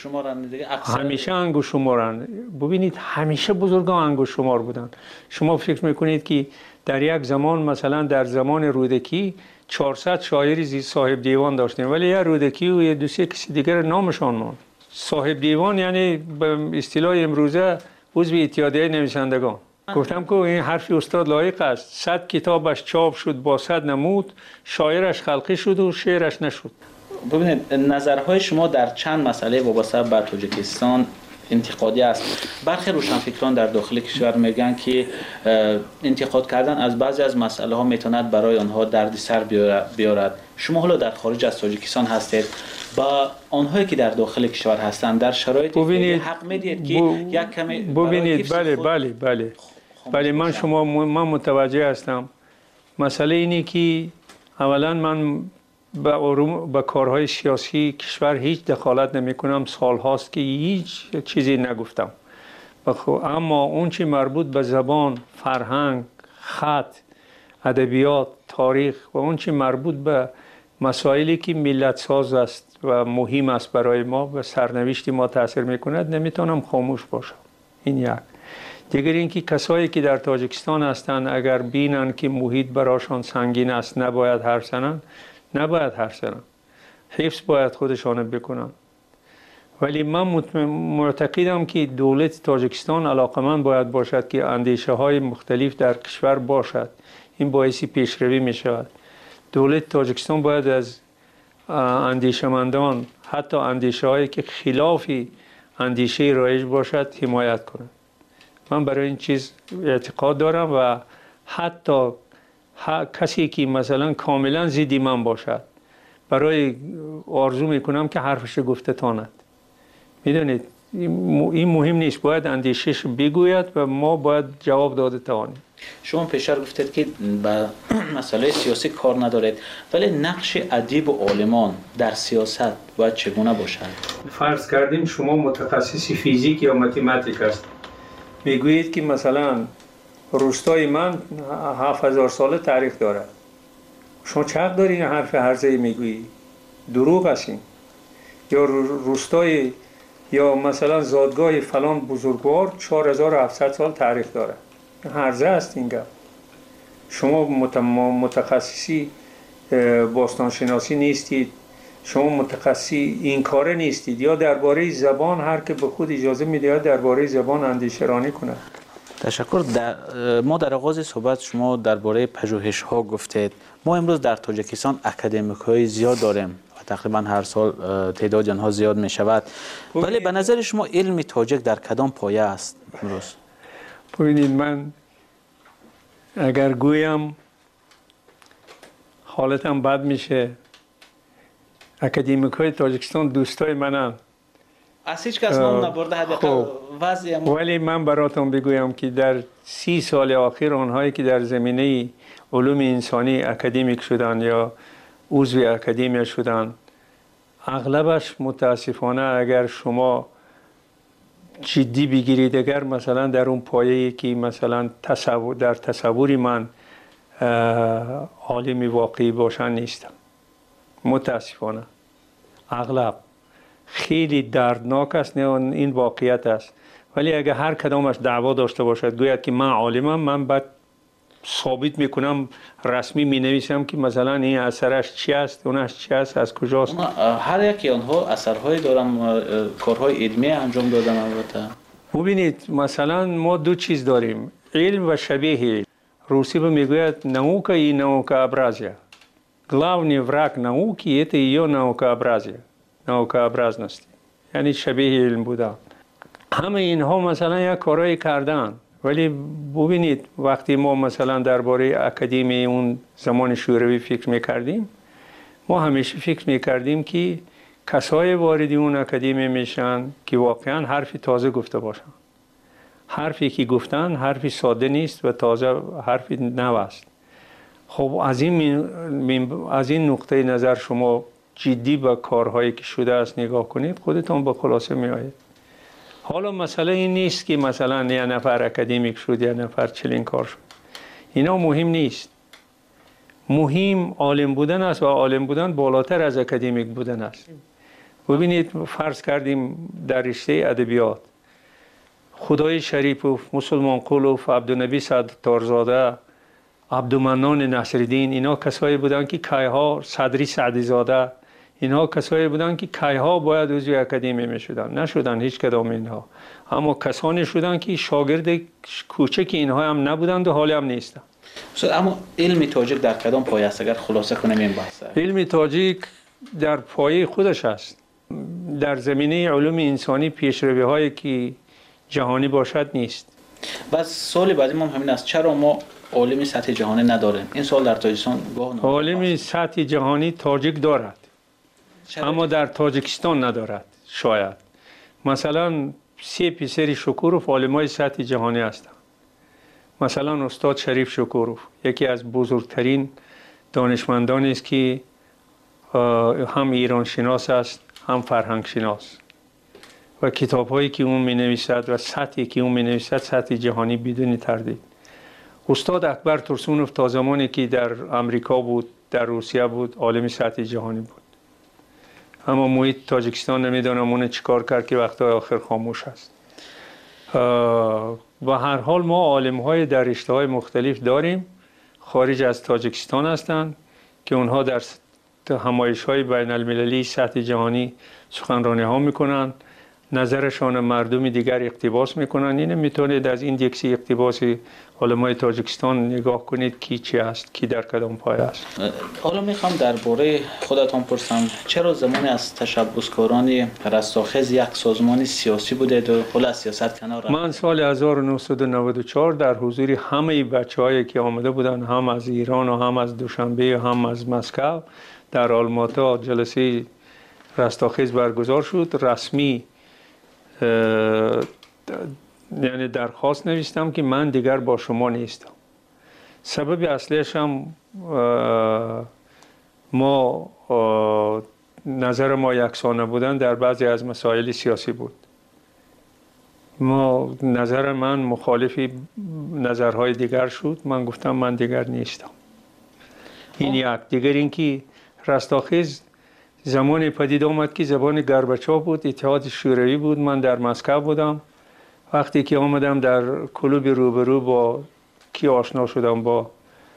همیشه انگوش شمارن. ببینید همیشه بزرگان انگوش شمار بودن. شما فکر میکنید که در یک زمان مثلا در زمان رودکی 400 شاعری صاحب دیوان داشتیم، ولی یا رودکی و یا دوسری کسی دیگر نامشان ماند. صاحب دیوان یعنی به اصطلاح امروزه عضو اتحادیه نویسندگان. گفتم که این حرف استاد لایق است. 100 کتابش چاپ شد با 100 نمود، شاعرش خلقی شد و شعرش نشد. ببینید نظرهای شما در چند مسئله وابسته به تاجیکستان انتقادی است. برخی روشنفکران در داخل کشور میگن که انتقاد کردن از بعضی از مسئله ها میتواند برای آنها دردسر بیارد. شما حالا در خارج از تاجیکستان هستید، با آنهایی که در داخل کشور هستند در شرایط حق میدید که یک کمی ببینید. بله من متوجه هستم. مسئله اینه که اولا من به کارهای سیاسی کشور هیچ دخالت نمی کنم. سال هاست که هیچ چیزی نگفتم. اما اون چی مربوط به زبان، فرهنگ، خط، ادبیات، تاریخ و اون چی مربوط به مسائلی که ملت ساز است و مهم است برای ما و سرنوشت ما تاثیر میکند نمیتونم خاموش باشم. این یک. دیگر اینکه کسایی که در تاجیکستان هستند اگر بینن که محیط براشان سنگین است نباید حرف زنن. حفظ باید خودشان بکنن. ولی من معتقدم که دولت تاجیکستان علاقمند باید باشد که اندیشه های مختلف در کشور باشد. این باعث پیشروی می شود. دولت تاجیکستان باید از اندیشمندان، حتی اندیشه هایی که خلاف اندیشه رایج باشد حمایت کنند. من برای این چیز اعتقاد دارم و حتی کسی که مثلا کاملا ضد من باشد برای آرزو میکنم که حرفش گفته تاند. میدونید این مهم نیست، باید اندیشش بگوید و ما باید جواب داده توانیم. شما پیشتر گفتید که به مسئله سیاسی کار ندارید، ولی نقش ادیب و عالمان در سیاست باید چگونه باشد؟ فرض کردیم شما متخصص فیزیک یا متماتیک است، میگویید که مثلا روستای من 7000 ساله تاریخ دارد. شما چه حق دارین حرف هرزه‌ای میگویی؟ دروغ هستین. یا روستای یا مثلا زادگاه فلان بزرگوار 4700 سال تاریخ داره. هرزه است این گپ. شما متخصصی باستانشناسی نیستید، شما متخصصی این کاره نیستید. یا درباره زبان هر که به خود اجازه میده درباره زبان اندیشه رانی کنه. تشکر. ما در آغاز صحبت شما درباره پژوهش ها گفتید. ما امروز در تاجیکستان اکادمیک های زیاد داریم و تقریبا هر سال تعداد آنها زیاد می شود. ولی به نظر شما علم تاجیک در کدام پایه است امروز؟ ببینید من اگر گویم حالتم بد میشه. اکادمیک های تاجیکستان دوستای منن. از هیچ کس نام نبرده حداقل وضعی. ولی من براتون بگویم که در 30 سال اخیر آنهایی که در زمینه علوم انسانی اکادمیک شدن یا عضو اکادمیا شدن، اغلبش متاسفانه اگر شما جدی بگیرید، اگر مثلا در اون پایه‌ای که مثلا در تصوری من عالمی واقعی باشن نیستم. متاسفانه اغلب خیلی دردناک است این واقعیت است. ولی اگر هر کدامش دعوا داشته باشد گوید که من عالمم، من بعد ثابت میکنم، رسمی می نویسم که مثلا این اثرش چی است، اونش چی است، از کجاست. هر یکی آنها اثرهایی دارن، کارهای علمی انجام دادن. البته ببینید مثلا ما دو چیز داریم، علم و شبیه علم. روسی به میگوید наука и наукообразие. Главный враг науки это ее наукообразие. наукообразность. یعنی شبیه علم بودن. همه اینها مثلا یک کارایی کردن ولی ببینید وقتی ما مثلا درباره اکادمی اون زمان شوروی فکر میکردیم، ما همیشه فکر میکردیم که کسای واردی اون اکادمی میشن که واقعا حرفی تازه گفته باشن. حرفی که گفتن حرفی ساده نیست و تازه حرفی نو است. خب از این نقطه نظر شما جدی به کارهایی که شده است نگاه کنید، خودتون به خلاصه می آید. حالا مسئله این نیست که مثلا یه نفر اکادمیک شد یا نفر چلین کار شد، اینا مهم نیست. مهم عالم بودن است و عالم بودن بالاتر از اکادمیک بودن است. ببینید فرض کردیم در رشته ادبیات خدای شریفوف، مسلمان قلوف، عبدالنبی ستارزاده، عبدالمنان نصرالدین، اینا کسایی بودن که کایها، صدری سعدیزاده، اینها کسایی بودن که کایها باید عضو اکادمی می شدن. نشدن هیچ کدام اینها، اما کسانی شدن که شاگرد کوچک اینها هم نبودند و حالی هم نیستند. اما علم تاجیک در کدام پایه است اگر خلاصه کنیم این بحث؟ علم تاجیک در پایه خودش است. در زمینه علوم انسانی پیشروی هایی که جهانی باشد نیست. بس سوال بعدی ما همین است، چرا ما عالم سطح جهانی نداریم؟ این سوال در تاجیکستان عالم سطح جهانی تاجیک دارد، اما در تاجیکستان ندارد. شاید مثلا 3 پسر شکوروف عالمای سطح جهانی هستند. مثلا استاد شریف شکوروف یکی از بزرگترین دانشمندانی است که هم ایران شناس است هم فرهنگ شناس و کتاب هایی که اون می نویسد و سطحی که اون می نویسد سطح جهانی بدون تردید. استاد اکبر ترسونوف تا زمانی که در امریکا بود، در روسیه بود، عالم سطح جهانی بود. اما محیط تاجیکستان نمیدونم اون چیکار کرد که وقتا آخر خاموش است. و هر حال ما عالم های در رشته های مختلف داریم خارج از تاجیکستان هستند که اونها در همایش های بین المللی سطح جهانی سخنرانی ها میکنن، نظرشان مردم دیگر اقتباس میکنن. این میتونید از ایندکس اقتباس علمای تاجیکستان نگاه کنید کی چی است، کی در کدام پایه است. حالا میخوام درباره خودتون پرسم، چرا زمان از تشبسکاران رستاخیز یک سازمان سیاسی بودید و حالا سیاست کنار رفت؟ من سال 1994 در حضور همه بچه‌هایی که آمده بودن، هم از ایران و هم از دوشنبه و هم از مسکو، در آلماتا جلسه رستاخیز برگزار شد. رسمی یعنی درخواست نوشتم که من دیگر با شما نیستم. سبب اصلیش هم ما نظر ما یکسان بودن در بعضی از مسائل سیاسی بود. نظر من مخالف نظرهای دیگر شد. من گفتم من دیگر نیستم. این یک. دیگر این که رستاخیز زمان پدید آمد که زبان گرباچوف بود، اتحاد شوروی بود. من در مسکو بودم. وقتی که آمدم در کلوب روبرو با کی آشنا شدم، با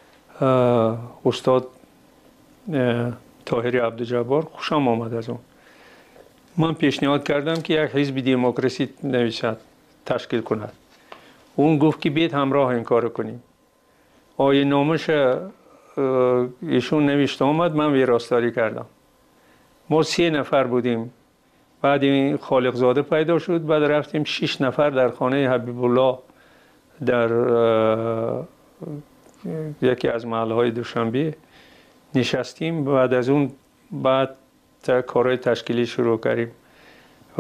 استاد طاهر عبدالجبار. خوشم آمد از اون. من پیشنهاد کردم که یک حزب دموکراسی نویسد، تشکیل کند. اون گفت که بیاید همراه این کار کنیم. آیه نامش ایشون نوشته آمد، من ویراستاری کردم. ما 3 نفر بودیم. بعد این خالقزاده پیدا شد. بعد رفتیم 6 نفر در خانه حبیب الله در یکی از محلهای دوشنبه نشستیم. بعد از اون کارهای تشکیلی شروع کردیم و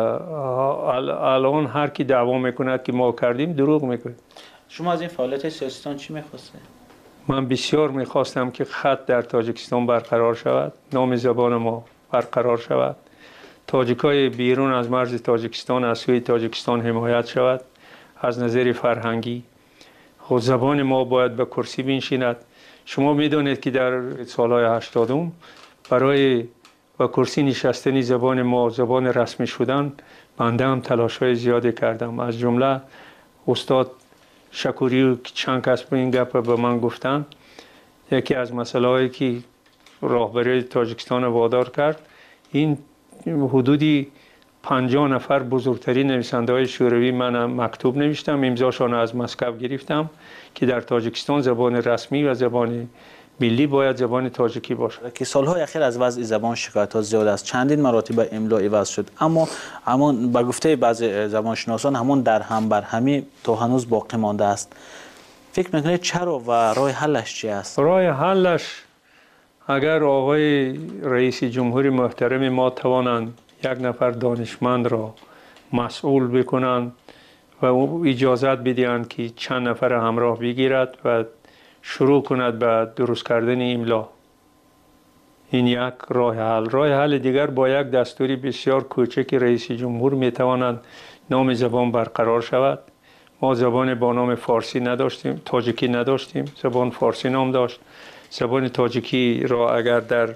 الان هر کی دعوا میکند که ما کردیم دروغ میگه. شما از این فعالیت سیاستان چی میخواستید؟ من بسیار میخواستم که خط در تاجیکستان برقرار شود، نام زبان ما برقرار شود، تاجیکای بیرون از مرز تاجیکستان از سوی تاجیکستان حمایت شود از نظر فرهنگی. خود زبان ما باید به کرسی بنشیند. شما میدونید که در سالهای 80 برای به کرسی نشستن زبان ما، زبان رسمی شدن، بنده هم تلاش‌های زیادی کردم. از جمله استاد شکوری چند کس به این گپ به من گفتن. یکی از مسائلی که راهبری تاجیکستان وادار کرد، این حدودی 50 نفر بزرگترین نویسنده‌های شوروی من مکتوب نوشتم، امضاشان از مسکو گرفتم که در تاجیکستان زبان رسمی و زبان ملی باید زبان تاجیکی باشه. که سالهای اخیر از وضع زبان شکایت‌ها زیاد است، چندین مراتب املا عوض شد، اما همون به گفته بعضی زبانشناسان همون در هم بر همی تا هنوز باقی مانده است. فکر میکنید چرا و راه حلش چی است؟ راه حلش اگر آقای رئیس جمهور محترم ما توانند یک نفر دانشمند را مسئول بکنند و اجازت بدهند که چند نفر همراه بگیرد و شروع کند به درست کردن املا، این یک راه حل. راه حل دیگر با یک دستوری بسیار کوچک رئیس جمهور میتواند نام زبان برقرار شود. ما زبان با نام فارسی نداشتیم، تاجیکی نداشتیم، زبان فارسی نام داشت. زبان تاجیکی را اگر در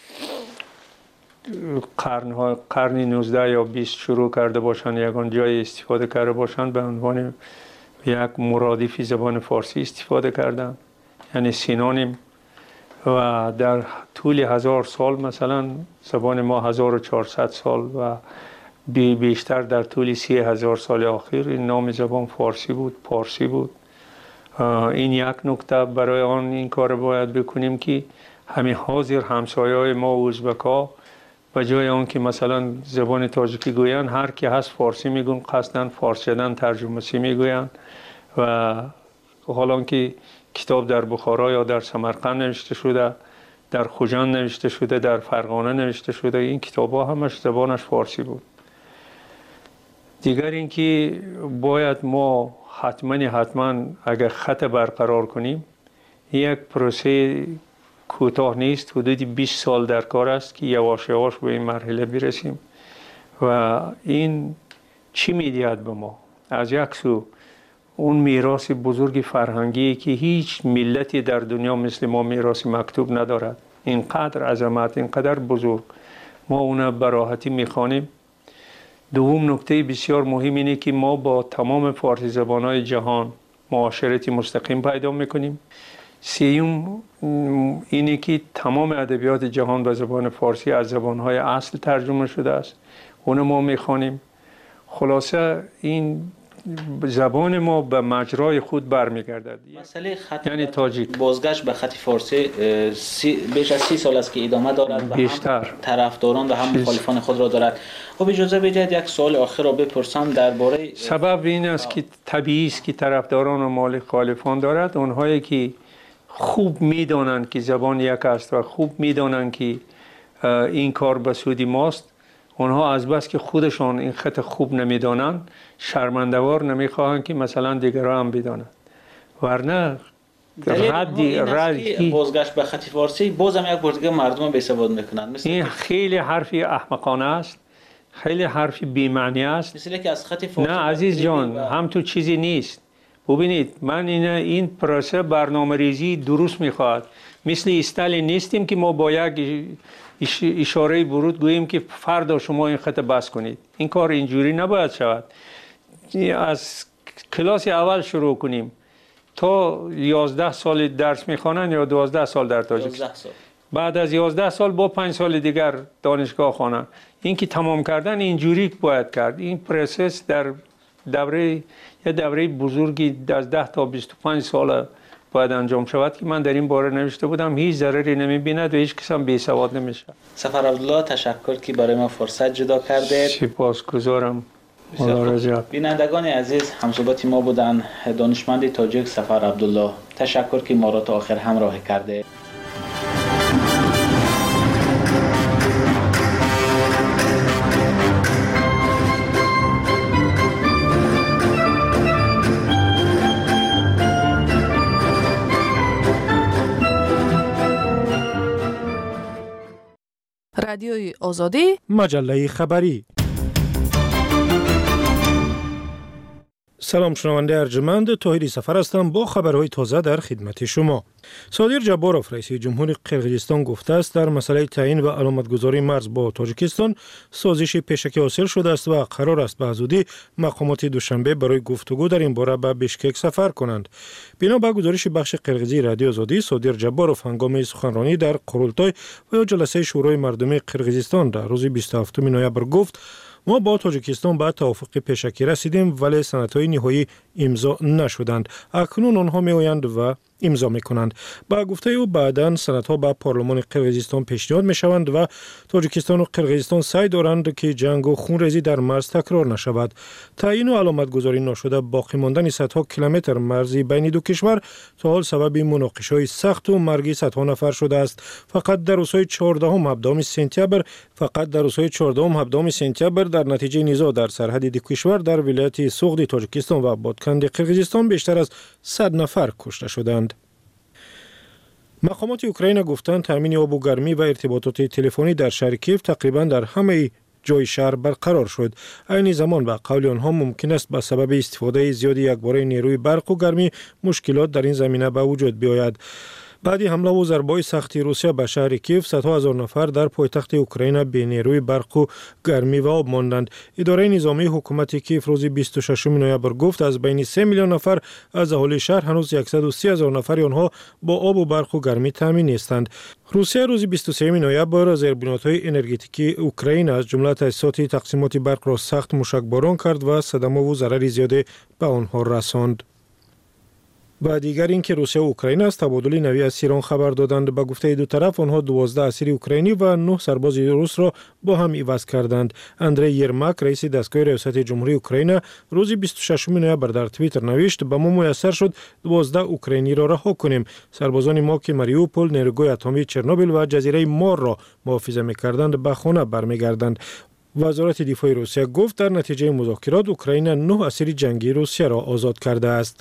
قرن 19 یا 20 شروع کرده باشند، یگان جای استفاده کرده باشند، به عنوان یک مرادف زبان فارسی استفاده کردند، یعنی سینونیم. و در طول 1000 سال مثلا زبان ما 1400 سال و بیشتر در طول 30,000 سال اخیر این نام زبان فارسی بود، پارسی بود. این یک نکته. برای آن این کار باید بکنیم که همین حاضر همسایه‌های ما ازبک‌ها به جای آن که مثلا زبان تاجیکی گویند، هر کی هست فارسی میگن، قصداً فارسی شدن ترجمه‌ای میگویند. و حالا که کتاب در بخارا یا در سمرقند نوشته شده، در خوجند نوشته شده، در فرغانه نوشته شده، این کتاب‌ها همش زبانش فارسی بود. دیگر اینکه باید ما حتما اگر خط برقرار کنیم، یک پروسه کوتاه نیست، حدود 20 سال در کار است که یواش یواش به این مرحله برسیم. و این چی میدهد به ما؟ از یک سو اون میراث بزرگ فرهنگی که هیچ ملتی در دنیا مثل ما میراث مکتوب ندارد، اینقدر عظمت، اینقدر بزرگ، ما اون به راحتی میخوانیم. دوم نکته بسیار مهم اینه که ما با تمام فارسی زبان‌های جهان معاشرتی مستقیم پیدا میکنیم. سیوم اینه که تمام ادبیات جهان به زبان فارسی از زبان‌های اصل ترجمه شده است، اون ما میخوانیم. خلاصه این زبان ما به مجرای خود برمیگردد. مسئله خط یعنی تاجیک بازگشت به خط فارسی بیش از 30 سال است که ادامه دارد و بیشتر هم طرفداران و هم مخالفان خود را دارد. خب اجازه بدهید یک سوال آخر را بپرسم درباره سبب این است که طبیعی است که طرفداران و مخالفان دارد. اونهایی که خوب میدانند که زبان یک است و خوب میدانند که این کار به سود ماست، اونها از بس که خودشان این خط خوب نمیدانند، شرمنده‌وار نمیخواهند که مثلا دیگران هم بدانند. ورنه ردی بازگشت به خط فارسی بازم یک بار دیگه مردم بی سواد میکنند. این خیلی حرفی احمقانه است، خیلی حرفی بی‌معنی است. مثل که از خط فارسی نه عزیز جان، هم تو چیزی نیست. ببینید، من این پروسه برنامه‌ریزی درست میخواهد. مثل استالین نیستیم که ما با یک اشاره برود گوییم که فردا شما این خط بس کنید. این کار اینجوری نباید شود. از کلاس اول شروع کنیم تا 11 سال درس میخوانند یا 12 سال در تاجیکستان. بعد از 11 سال با 5 سال دیگر دانشگاه خوانند. این که تمام کردن اینجوری باید کرد. این پروسس در دوره بزرگی از 10 تا 25 سال باید انجام شود که من در این باره نوشته بودم. هیچ ضرری نمی‌بیند و هیچ کس هم بی سواد نمیشه. سفر عبدالله، تشکر که برای ما فرصت جدا کردید. سپاسگزارم. خدا رضا. بینندگان عزیز، همصحبت ما بودن دانشمند تاجیک سفر عبدالله. تشکر که ما را تا آخر همراه کرده. رادیوی آزادی، مجله خبری. سلام شنونده ارجمند، طاهری سفر هستم با خبرهای تازه در خدمت شما. صادر جباروف رئیس جمهور قرقیزستان گفته است در مسئله تعیین و علامتگذاری مرز با تاجیکستان سازش پیشکی حاصل شده است و قرار است به زودی مقامات دوشنبه برای گفتگو در این باره به بشکک سفر کنند. بنا به گزارش بخش قرقیزی رادیو آزادی، صادر جباروف هنگام سخنرانی در قرولتای و یا جلسه شورای مردمی قرقیزستان در روز 27 نوامبر گفت: ما با تاجیکستان به توافق پیشکی رسیدیم ولی سندهای نهایی امضا نشدند. اکنون آنها میآیند و امضا میکنند. با گفته او بعداً سندها به پارلمان قرقیزستان پیشنهاد میشوند و تاجیکستان و قرقیزستان سعی دارند که جنگ و خونریزی در مرز تکرار نشود. تعیین و علامت گذاری نشده باقی ماندن صدها کیلومتر مرزی بین دو کشور تا حال سبب مناقشه‌های سخت و مرگی صدها نفر شده است. فقط در روزهای 14 و 17 سپتامبر در نتیجه نزاع در سرحد دو کشور در ولایت سوغد تاجیکستان و بادکند قرقیزستان بیشتر از 100 نفر کشته شدند. مقامات اوکراین گفتند تامین آب و گرمی و ارتباطات تلفنی در شهر کیف تقریبا در همه جای شهر برقرار شد. این زمان به قول آنها ممکن است به سبب استفاده زیاد یکباره نیروی برق و گرمی مشکلات در این زمینه به وجود بیاید. بعد حمله و ضربه‌های سخت روسیه به شهر کیف صدها هزار نفر در پایتخت اوکراین بی نیروی برق و گرمی و آب ماندند. اداره نظامی حکومت کیف روز 26 نوامبر گفت از بین 3 میلیون نفر از اهالی شهر هنوز 130 هزار نفر آنها با آب و برق و گرمی تامین نیستند. روسیه روز 23 نوامبر زیربناهای انرژتیکی اوکراین از جمله تأسیسات تقسیمات برق را سخت موشکباران کرد و صدمه و ضرر زیاد به آنها رساند. و دیگر اینکه روسیه و اوکراین از تبادل نوی اسیران خبر دادند. به گفته دو طرف آنها 12 اسیر اوکراینی و 9 سرباز روس را با هم عوض کردند. اندری یرماک رئیس دستگاه ریاست جمهوری اوکراین روز 26 نوامبر در توییتر نوشت به ما میسر شد 12 اوکراینی را رها کنیم. سربازان ما که ماریوپول، نیروگاه اتمی چرنوبیل و جزیره مار را محافظت می‌کردند به خانه برمیگردند. وزارت دفاع روسیه گفت در نتیجه مذاکرات اوکراین 9 اسیر جنگی روسیه را آزاد کرده است.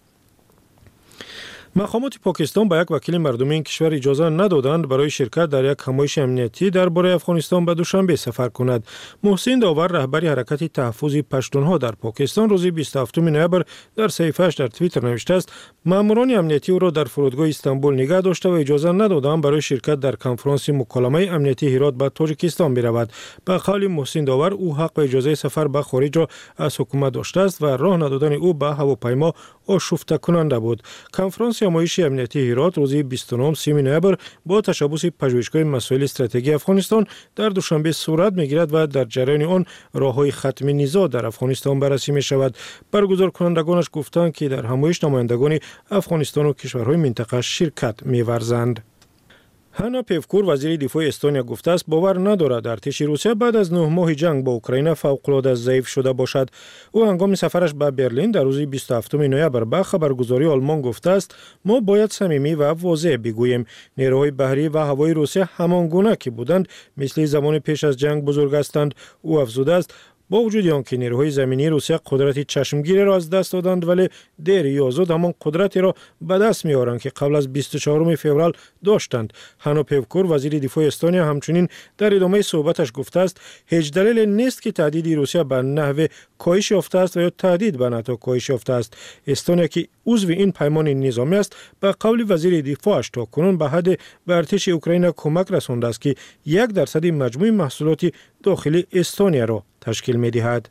مقامات پاکستان به یک وکیل مردمی این کشور اجازه ندادند برای شرکت در یک همایش امنیتی درباره افغانستان به دوشنبه سفر کند. محسن داور رهبری حرکت تحفظ پشتونها در پاکستان روز 27 نوامبر در صفحه‌اش در توییتر نوشته است ماموران امنیتی او را در فرودگاه استانبول نگاه داشته و اجازه ندادند برای شرکت در کنفرانس مکالمه امنیتی هرات به تاجیکستان برود. به قول محسن داور او حق به اجازه سفر به خارج را از حکومت داشته است و راه ندادن او به هواپیما آشفته کننده بود. کنفرانس همایش امنیتی هرات روز 29 نوامبر با تشبث پژوهشگاه مسائل استراتژی افغانستان در دوشنبه صورت می‌گیرد و در جریان آن راه‌های ختم نزاع در افغانستان بررسی می‌شود. برگزار کنندگانش گفتند که در همایش نمایندگان افغانستان و کشورهای منطقه شرکت می‌ورزند. هانا پیوکور وزیر دفاع استونیا گفته است باور ندارد ارتش روسیه بعد از 9 ماه جنگ با اوکراین فوق‌العاده ضعیف شده باشد. او هنگام سفرش به برلین در روز 27 نوامبر به خبرگزاری آلمان گفته است ما باید صمیمی و واضح بگوییم نیروهای بحری و هوایی روسیه همان گونه که بودند مثل زمان پیش از جنگ بزرگ هستند. او افزوده است با وجود آنکه نیروهای زمینی روسیه قدرت چشمگیری را از دست دادند ولی دیر یا زود همان قدرتی را به دست می‌آورند که قبل از 24 فوریه داشتند. هانا پیوکور وزیر دفاع استونیا همچنین در ادامه صحبتش گفته است هیچ دلیل نیست که تهدید روسیه به نحو کاهش یافته است و یا تهدید به ناتو کاهش یافته است. استونیا که عضو این پیمان نظامی است به قول وزیر دفاعش تاکنون به حد به ارتش اوکراین کمک رسانده است که 1% مجموع محصولات داخلی استونیا را تشکیل می‌دهد.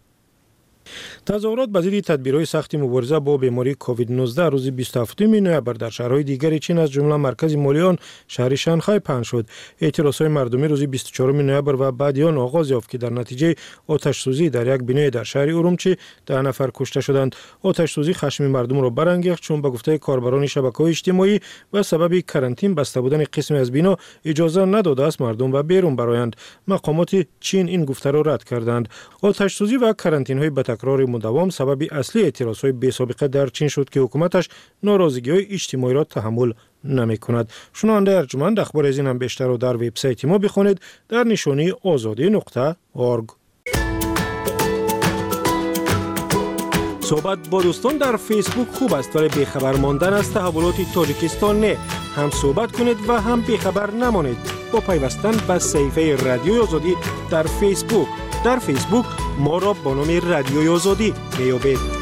تظاهرات به ضد تدبیرهای سخت مبارزه با بیماری کووید 19 روز 27 نوامبر در شهرهای دیگر چین از جمله مرکز مالیان شهر شانگهای پهن شد. اعتراضهای مردمی روز 24 نوامبر و بعد آن آغاز یافت که در نتیجه آتش سوزی در یک بنای در شهر ارومچی 10 نفر کشته شدند. آتش سوزی خشم مردم را برانگیخت چون به گفته کاربران شبکه‌های اجتماعی و سبب کرانتین بسته بودن قسمی از بنا اجازه نداده است مردم به بیرون برآیند. مقامات چین این گفته را رد کردند. آتش سوزی و کرانتین‌های تکرار مداوم سبب اصلی اعتراضهای بی‌سابقه در چین شد که حکومتش ناراضگی‌های اجتماعی را تحمل نمی‌کند. شنونده ارجمند اخبار از این هم بیشتر رو در وبسایت ما بخوانید در نشانی azadi.org. صحبت با دوستان در فیسبوک خوب است ولی بیخبر ماندن از تحولات تاجیکستان نه. هم صحبت کنید و هم بیخبر نمانید با پیوستن به صفحه رادیوی آزادی در فیسبوک. در فیسبوک ما را با نام رادیوی آزادی بیابید.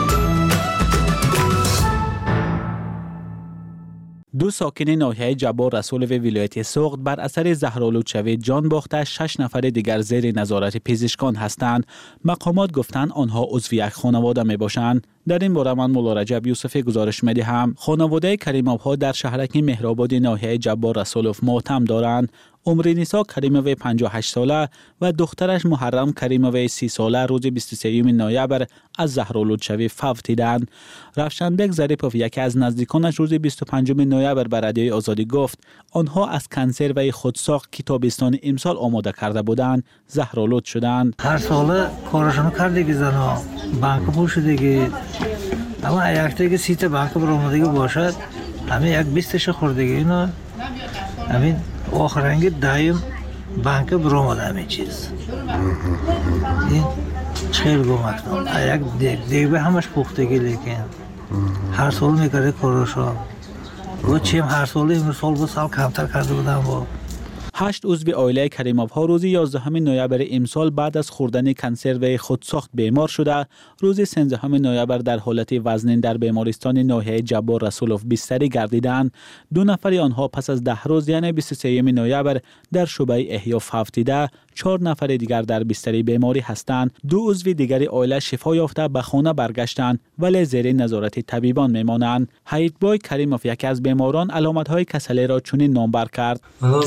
دو ساکن ناحیه جبار رسول و ولایت سوغد بر اثر زهرآلود شوی جان باخته 6 نفر دیگر زیر نظارت پزشکان هستند. مقامات گفتند آنها عضو یک خانواده می باشند. در این باره من مولا رجب یوسفی گزارش می دهم. خانواده کریم آبها در شهرک مهرآباد ناحیه جبار رسول ماتم دارند. عمر نیسا کریموی 58 ساله و دخترش محرم کریموی 30 ساله روز 23 نوامبر از زهرآلودشوی فوت دیدند. رفشنبک ظریفوف یکی از نزدیکانش روز 25 نوامبر به رادیوی آزادی گفت آنها از کنسروی خودساخت که تابستان امسال آماده کرده بودند زهرآلود شدند. هر سال کارشون کردگی زنا بانک پوشیدگی اما یکتایی سیت بانک برآمدگی باشد همین یک 20 خوردگی اینا همین آخرینگی دایم بانک برآمد همین چیز این خیلی گمکنم یک دیگه همش پختگی لیکن هر سال میکرده کارشو و چیم هر سال این سال به سال کمتر کرده بودم با 8 عضو عائله کریموف ها روز 11 نوامبر امسال بعد از خوردن کنسروی خودساخت بیمار شده. روز 13 نوامبر در حالت وزنین در بیمارستان ناحیه جبار رسولوف بستری گردیدند. 2 نفر آنها پس از 10 روز یعنی 23 نوامبر در شعبه احیا فوت دیده. 4 نفر دیگر در بستری بیماری هستند. 2 عضو دیگر عائله شفا یافته به خانه برگشتند ولی زیر نظارت طبیبان میمانند. حیدبای کریموف یکی از بیماران علامت‌های کسلی را چنین نامبر کرد.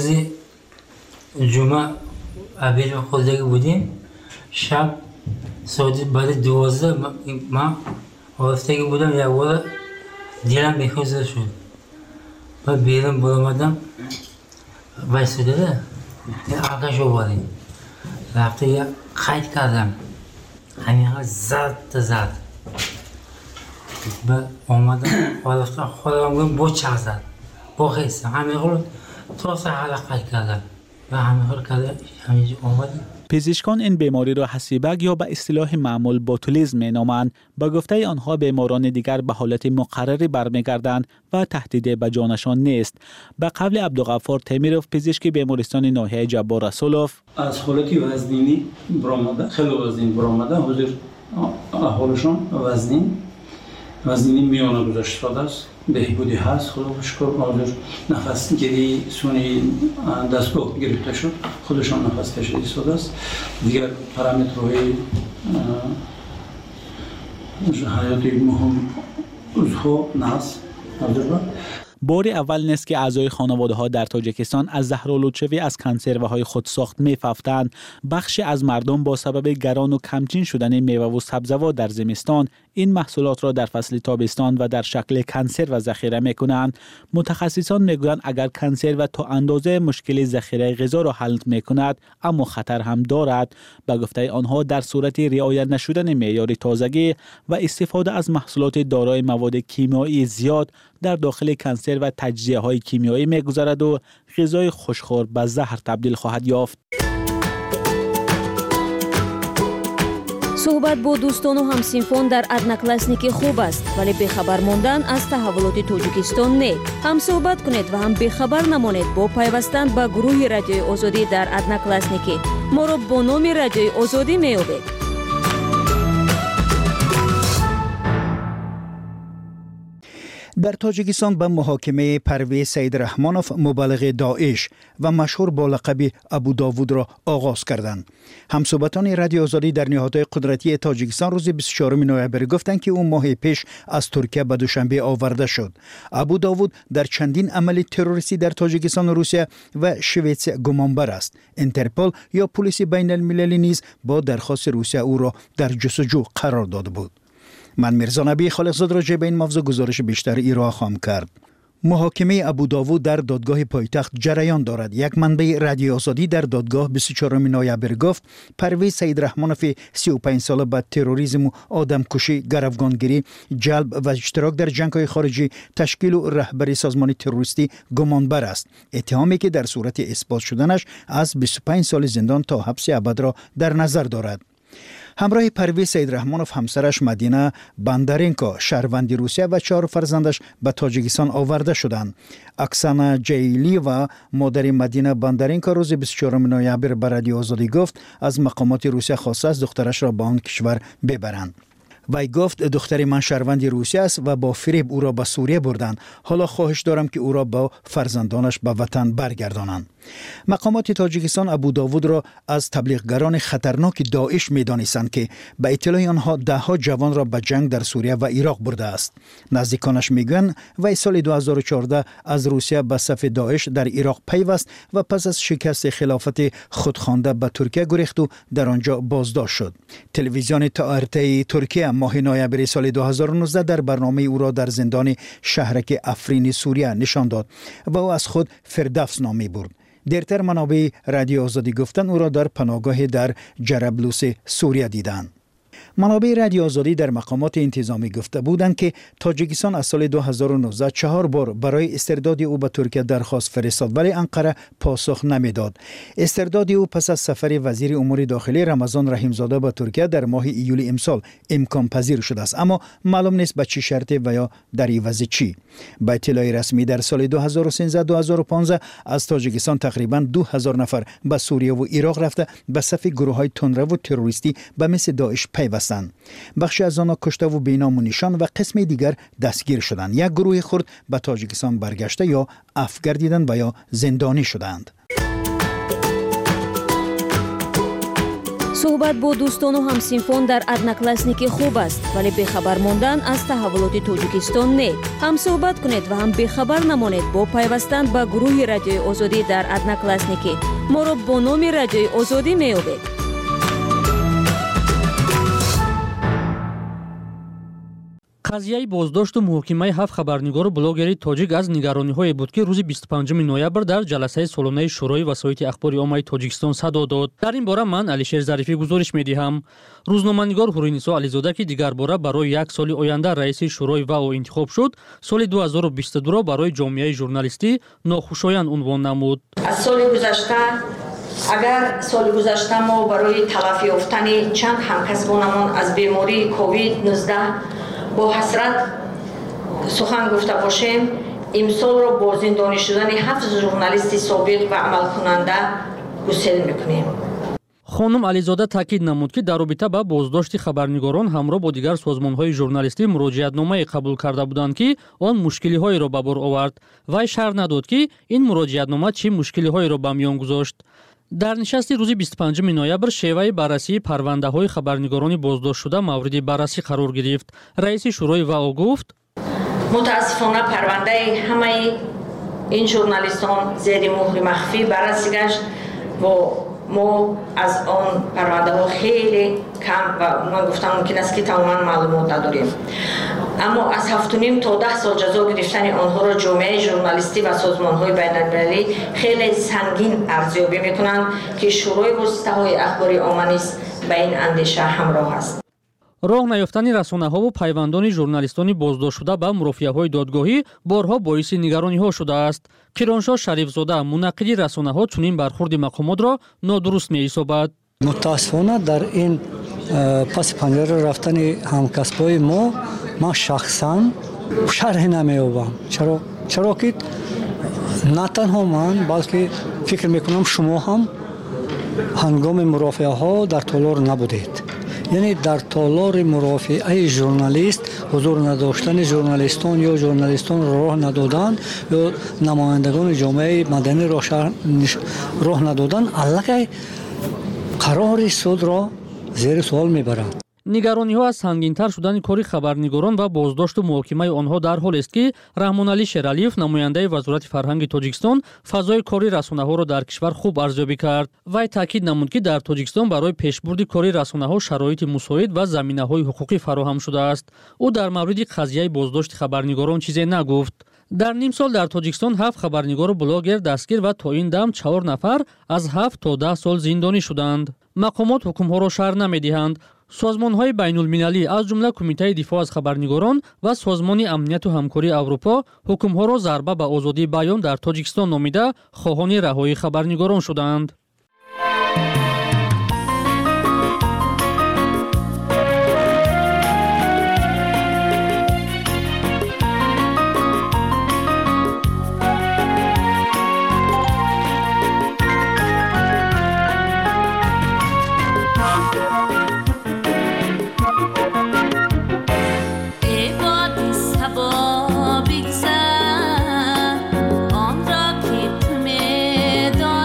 جمعه عبیر خوردگی بودیم شب ساعت بعد 12 من آفتگی بودم یک بار دیرم بخوزه شد و بیرم برامدم ویسوده ده آقاش آوردیم رفته یک قید کردم همین ها زد بعد آمدم خودم گویم با چه زد با خیستم همین خود تا سحر قید کردم پزشکان این بیماری را حسیبک یا به اصطلاح معمول بوتولیسم مینامند. با گفته آنها بیماران دیگر به حالت مقرری برمیگردند و تهدید به جانشان نیست. به قول عبدالغفار تیمیروف پزشک بیمارستان ناحیه جبار رسولوف از حالت وزنینی برآمده خیلی وزنین برآمده حضور احوالشان وزنینی میانه گذاشته است بهبودی هست خدا شکر حاضر نفس گیری سونی دستگاه گرفته شد خودشان نفس کشیده شده است دیگر پارامترهای حیاتی مهم عضو نفس حاضر بود. بار اول نیست که اعضای خانواده ها در تاجیکستان از زهرآلودشوی از کنسروهای خودساخت می‌افتند. بخشی از مردم با سبب گران و کمچین شدن میوه و سبزوات در زمستان این محصولات را در فصل تابستان و در شکل کنسرو ذخیره می‌کنند. متخصصان می‌گویند اگر کنسرو تا اندازه مشکل ذخیره غذا را حل می‌کند اما خطر هم دارد. به گفته آنها در صورت رعایت نشدن معیار تازگی و استفاده از محصولات دارای مواد کیمیایی زیاد در داخل کنسرو و تجزیه‌های کیمیایی می‌گذرد و غذای خوشخوار به زهر تبدیل خواهد یافت. صحبت با دوستان و همسینفان در ادناکلاسنیکی خوب است ولی بیخبر ماندن از تحولات تاجیکستان نه. هم صحبت کنید و هم بیخبر نمانید با پیوستن به گروه رادیوی آزادی در ادناکلاسنیکی. ما را با نام رادیوی آزادی می‌یابید. در تاجیکستان به محاکمه پرویز سیدرحمانوف مبلغ داعش و مشهور با لقب ابوداوود را آغاز کردند. همصحبتان رادیو آزادی در نهادهای قدرتی تاجیکستان روز 24 نوامبر گفتند که او ماه پیش از ترکیه به دوشنبه آورده شد. ابوداوود در چندین عمل تروریستی در تاجیکستان و روسیه و شویتس گمانبر است. اینترپل یا پلیس بین المللی نیز با درخواست روسیه او را در جستجو قرار داده بود. من میرزا نبی خالقزاد راجع به این موضوع گزارش بیشتر ارائه خواهم کرد. محاکمه ابوداوود در دادگاه پایتخت جریان دارد. یک منبع رادیو آزادی در دادگاه 24 نوامبر گفت پرویز سیدرحمانوف 35 ساله به تروریسم و آدمکشی، گروگانگیری، جلب و اشتراک در جنگ‌های خارجی، تشکیل و رهبری سازمان تروریستی گمانبر است. اتهامی که در صورت اثبات شدنش از 25 سال زندان تا حبس ابد را در نظر دارد. همراه پرویز سیدرحمانوف همسرش مدینه باندارینکو شهروند روسیه و 4 فرزندش به تاجیکستان آورده شدند. اکسانا جیلی و مادر مدینه باندارینکو روز 24 نوامبر به رادیو آزادی گفت از مقامات روسیه خواسته است دخترش را به آن کشور ببرند. وی گفت دختر من شهروند روسیه است و با فریب او را به سوریه بردند. حالا خواهش دارم که او را با فرزندانش به وطن برگردانند. مقامات تاجیکستان ابوداوود را از تبلیغگران خطرناک داعش می‌دانستند که به اطلاع آنها ده‌ها جوان را به جنگ در سوریه و عراق برده است. نزدیکانش میگویند وی سال 2014 از روسیه به صف داعش در عراق پیوست و پس از شکست خلافت خودخوانده به ترکیه گریخت و در آنجا بازداشت شد. تلویزیون TRT ترکیه ماه نوامبر سال 2019 در برنامه او را در زندان شهرک افرین سوریه نشان داد و او از خود فردوس نام می‌برد. دیرتر منابع رادیو آزادی گفتن او را در پناهگاه در جرابلوس سوریه دیدند. منابع رادیو آزادی در مقامات انتظامی گفته بودند که تاجیکستان از سال 2019 4 بار برای استرداد او به ترکیه درخواست فرستاد ولی انقره پاسخ نمیداد. استرداد او پس از سفر وزیر امور داخلی رمضان رحیمزاده به ترکیه در ماه ایول امسال امکان پذیر شده است، اما معلوم نیست به چه شرط و یا در عوض چی. به اطلاع رسمی در سال 2013-2015 از تاجیکستان تقریبا 2000 نفر به سوریه و عراق رفته به صف گروه‌های تندرو و تروریستی به مثل داعش پیوستند. بخشی از آنها کشته و بی‌نام و نشان و قسم دیگر دستگیر شدند. یک گروه خرد به تاجیکستان برگشته یا عفو گردیدند و یا زندانی شدند. صحبت با دوستان و همسینفون در ادناکلاسنیکی خوب است، ولی بخبر موندن از تحولات تاجیکستان نه. هم صحبت کنید و هم بخبر نمانید با پیوستن به گروه رادیوی آزادی در ادناکلاسنیکی. ما را با نام رادیوی آزادی می‌یابید. قضیه بازداشت و محاکمه 7 خبرنگار و بلاگری تاجیک از نگرانی‌های بود که روز 25 نوامبر در جلسه سالانه شورای وسایط اخبار عامه تاجیکستان صدا داد. در این باره من علیشیر ظریفی گزارش می‌دهم. روزنامه‌نگار حورینسا علیزاده که دیگر باره برای یک سال آینده رئیس شورای واو انتخاب شد، سال 2022 را برای جامعه ژورنالیستی ناخوشایند عنوان نمود. از سال گذشته اگر سال گذشته ما برای تلافی یافتن چند همکسبانمان از بیماری کووید 19 با حسرت سخن گفته باشیم، امسال را با زندانی شدن 7 ژورنالیست سابق و عمل کننده گسیل میکنیم. خانم علیزاده تاکید نمود که در رابطه با بازداشت خبرنگاران همراه با دیگر سازمان‌های ژورنالیستی مراجعتنامه قبول کرده بودند که آن مشکلی‌هایی را به بار آورد. وی شرح نداد که این مراجعتنامه چه مشکلی‌هایی را به میان گذاشت. در نشست روز 25 نوامبر شیوه بررسی پرونده‌های خبرنگاران بازداشت شده مورد بررسی قرار گرفت. رئیس شورای واو گفت: متاسفانه پرونده همه این ژورنالیستان زیر مهر مخفی بررسی گشت و ما از آن پرونده ها خیلی کم و من گفتم ممکن است که تماما معلومات نداریم، اما از 7.5 تا 10 سال جزا گرفتن آنها را جامعه ژورنالیستی و سازمان های بین المللی خیلی سنگین ارزیابی میکنند که شورای واسطه های اخباری عامه نیز به این اندیشه همراه است. راه نیافتن رسانه‌ها و پیوندان ژورنالیستان بازداشت شده به مرافعه‌های دادگاهی بارها باعث نگرانی‌ها شده است. کرانشاه شریفزاده منعقد رسانه‌ها چنین برخورد مقامات را نادرست می‌حسابد. متاسفانه در این پس پنجره رفتن همکسبای ما شخصا شرح نمی‌یابم. چرا که نه تنها من بلکه فکر می‌کنم شما هم هنگام مرافعه‌ها در تالار نبودید. یعنی در تالار مرافعه ژورنالیست حضور نداشتن ژورنالیستان یا ژورنالیستان راه ندادن یا نمایندگان جامعه مدنی راه ندادن علاقه قرار سود را زیر سوال میبرند. نگرانی‌ها از سنگین‌تر شدن کار خبرنگاران و بازداشت و محاکمه آنها در حال است که رحمانعلی شیرعلیف نماینده وزارت فرهنگ تاجیکستان فضای کاری رسانه‌ها را در کشور خوب ارزیابی کرد. وی تاکید نمود که در تاجیکستان برای پیشبرد کاری رسانه‌ها شرایط مساعد و زمینه‌های حقوقی فراهم شده است. او در مورد قضیه بازداشت خبرنگاران چیزی نگفت. در نیم سال در تاجیکستان 7 خبرنگار و بلاگر دستگیر و تا این دم 4 نفر از 7 تا 10 سال زندانی شدند. مقامات حکم‌ها را شرح نمی‌دهند. سازمان‌های بین‌المللی از جمله کمیته دفاع از خبرنگاران و سازمان امنیت و همکاری اروپا حکم‌ها را ضربه به آزادی بیان در تاجیکستان نامیده خواهان رهایی خبرنگاران شدند. آن را که تو میدانی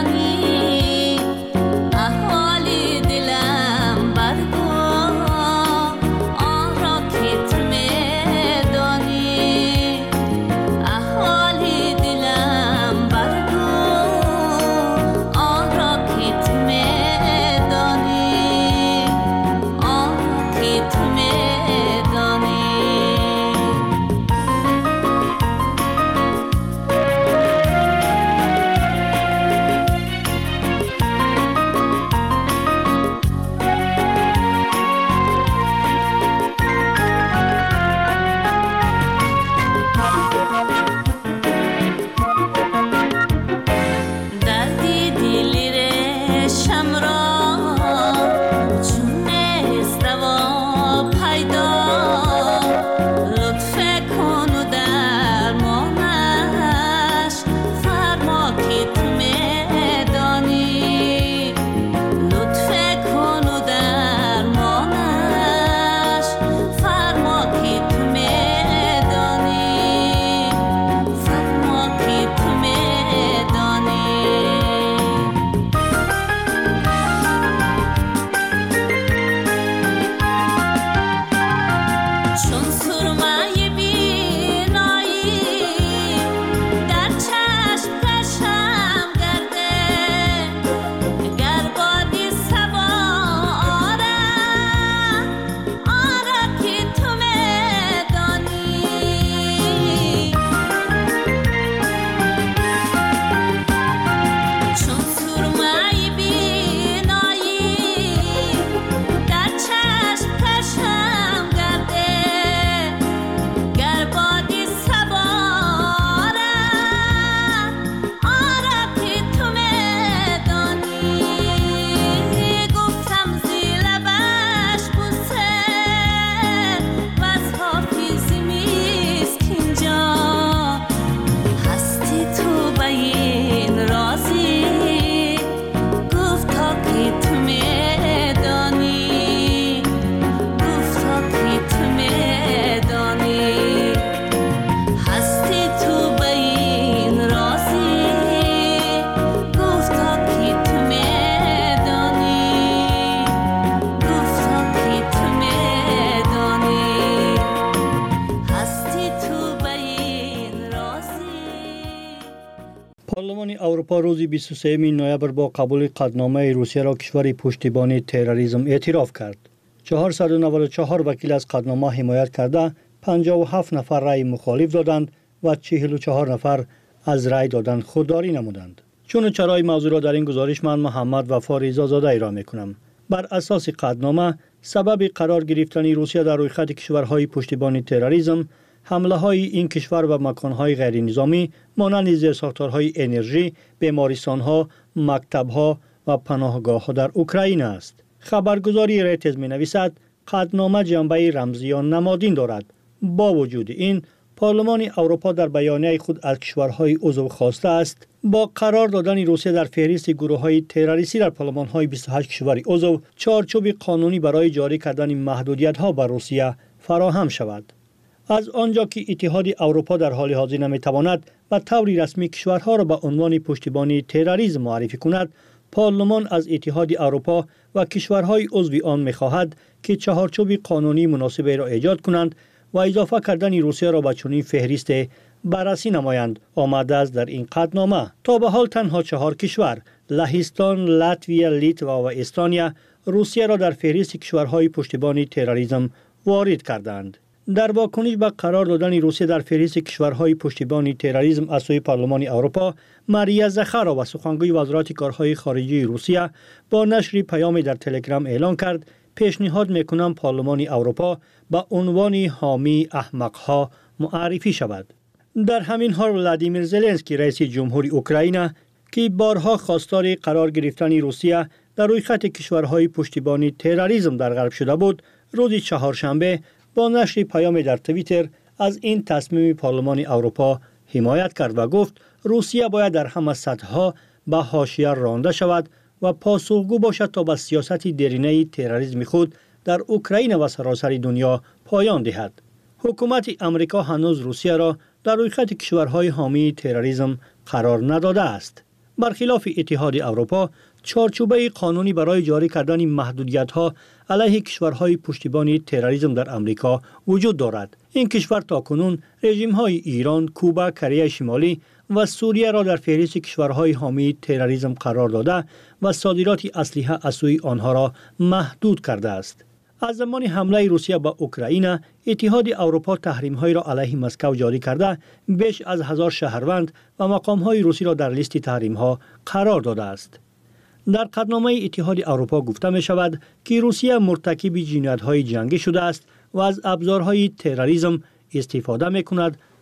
پارلمان اروپا روز 23 نوامبر با قبول قطعنامه روسیه را کشور پشتیبانی تروریسم اعتراف کرد. 494 وکیل از قطعنامه حمایت کرده، 57 نفر رأی مخالف دادند و 44 نفر از رأی دادن خودداری نمودند. چون چرای موضوع را در این گزارش من محمد وفا رضازاده ارائه می‌کنم. بر اساس قطعنامه، سبب قرار گرفتن روسیه در رویخط کشورهای پشتیبانی تروریسم حمله های این کشور و مکانهای غیر نظامی مانند زیرساختارهای انرژی، بیمارستانها، مکتبها و پناهگاه‌ها در اوکراین است. خبرگزاری ریترز می‌نویسد قطعنامه جنبه رمزی یا نمادین دارد. با وجود این، پارلمان اروپا در بیانیه خود از کشورهای عضو خواسته است با قرار دادن روسیه در فهرست گروه‌های تروریستی در پارلمان‌های 28 کشور عضو چارچوب قانونی برای جاری کردن محدودیت‌ها بر روسیه فراهم شود. از آنجا که اتحاد اروپا در حال حاضر نمی‌تواند به طور رسمی کشورها را به عنوان پشتیبانی تروریسم معرفی کند، پارلمان از اتحاد اروپا و کشورهای عضو آن می‌خواهد که چهارچوب قانونی مناسبی را ایجاد کنند و اضافه کردن روسیه را به چنین فهرست بررسی نمایند. آمده است در این قطعنامه تا به حال تنها 4 کشور لهستان، لاتویا، لیتوا و استونیا روسیه را در فهرست کشورهای پشتیبانی تروریسم وارد کردند. در واکنش به قرار دادن روسیه در فهرست کشورهای پشتیبانی تروریسم از سوی پارلمان اروپا، ماریا زخاروا سخنگوی وزارت کارهای خارجی روسیه با نشر پیامی در تلگرام اعلان کرد پیشنهاد میکنم پارلمان اروپا با عنوان حامی احمقها معرفی شود. در همین حال ولادیمیر زلنسکی رئیس جمهوری اوکراین که بارها خواستار قرار گرفتن روسیه در رویخط کشورهای پشتیبانی تروریسم در غرب شده بود، روز چهارشنبه با نشر پیامی در توییتر از این تصمیم پارلمان اروپا حمایت کرد و گفت روسیه باید در همه سطح‌ها به حاشیه رانده شود و پاسخگو باشد تا به سیاست دیرینه تروریسم خود در اوکراین و سراسر دنیا پایان دهد. حکومت امریکا هنوز روسیه را در رویخط کشورهای حامی تروریسم قرار نداده است. برخلاف اتحاد اروپا، چارچوبه قانونی برای جاری کردن محدودیت‌ها علیه کشورهای پشتیبانی تروریسم در امریکا وجود دارد. این کشور تاکنون رژیم‌های ایران، کوبا، کره شمالی و سوریه را در فهرست کشورهای حامی تروریسم قرار داده و صادرات اسلحه از سوی آنها را محدود کرده است. از زمان حمله روسیه به اوکراین، اتحاد اروپا تحریم‌های را علیه مسکو جاری کرده، بیش از 1000 شهروند و مقام‌های روسی را در لیست تحریم‌ها قرار داده است. در قطعنامه اتحاد اروپا گفته می شود که روسیه مرتکب جنایت‌های جنگی شده است و از ابزارهای تروریسم استفاده می کند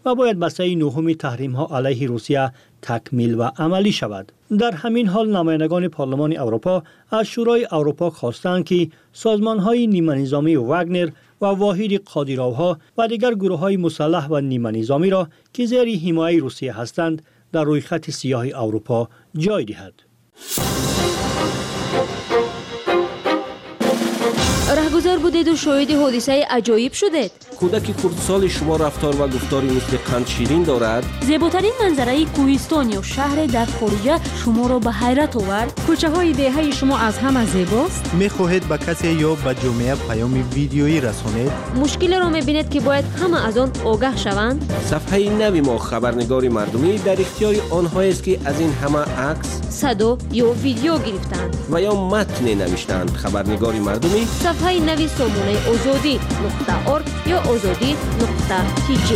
و باید مسئله نهم تحریم ها علیه روسیه تکمیل و عملی شود. در همین حال نمایندگان پارلمان اروپا از شورای اروپا خواستند که سازمان های نیمه نظامی واگنر و واحد قادیروها و دیگر گروه های مسلح و نیمه نظامی را که زیر حمایت روسیه هستند در روی خط سیاه اروپا جای دهد. رهگذر بودید و شاهد حادثه عجایب شدید. کودک خردسال شما رفتار و گفتاری مثل قند شیرین دارد. زیباترین منظره کوهستان یا شهر در خارج شما را به حیرت آورد. کوچه های دهه شما از همه زیباست. می‌خواهید به کسی یا به جامعه پیام ویدیویی رسانید؟ مشکل را می‌بینید که باید همه از آن آگاه شوند. صفحه نوی ما خبرنگار مردمی در اختیار آنهایی است که از این همه عکس، صدا یا ویدیو گرفتند و یا متن نوشتند. خبرنگار مردمی صفحه نوی سامانه azadi.org یا azadi.tg.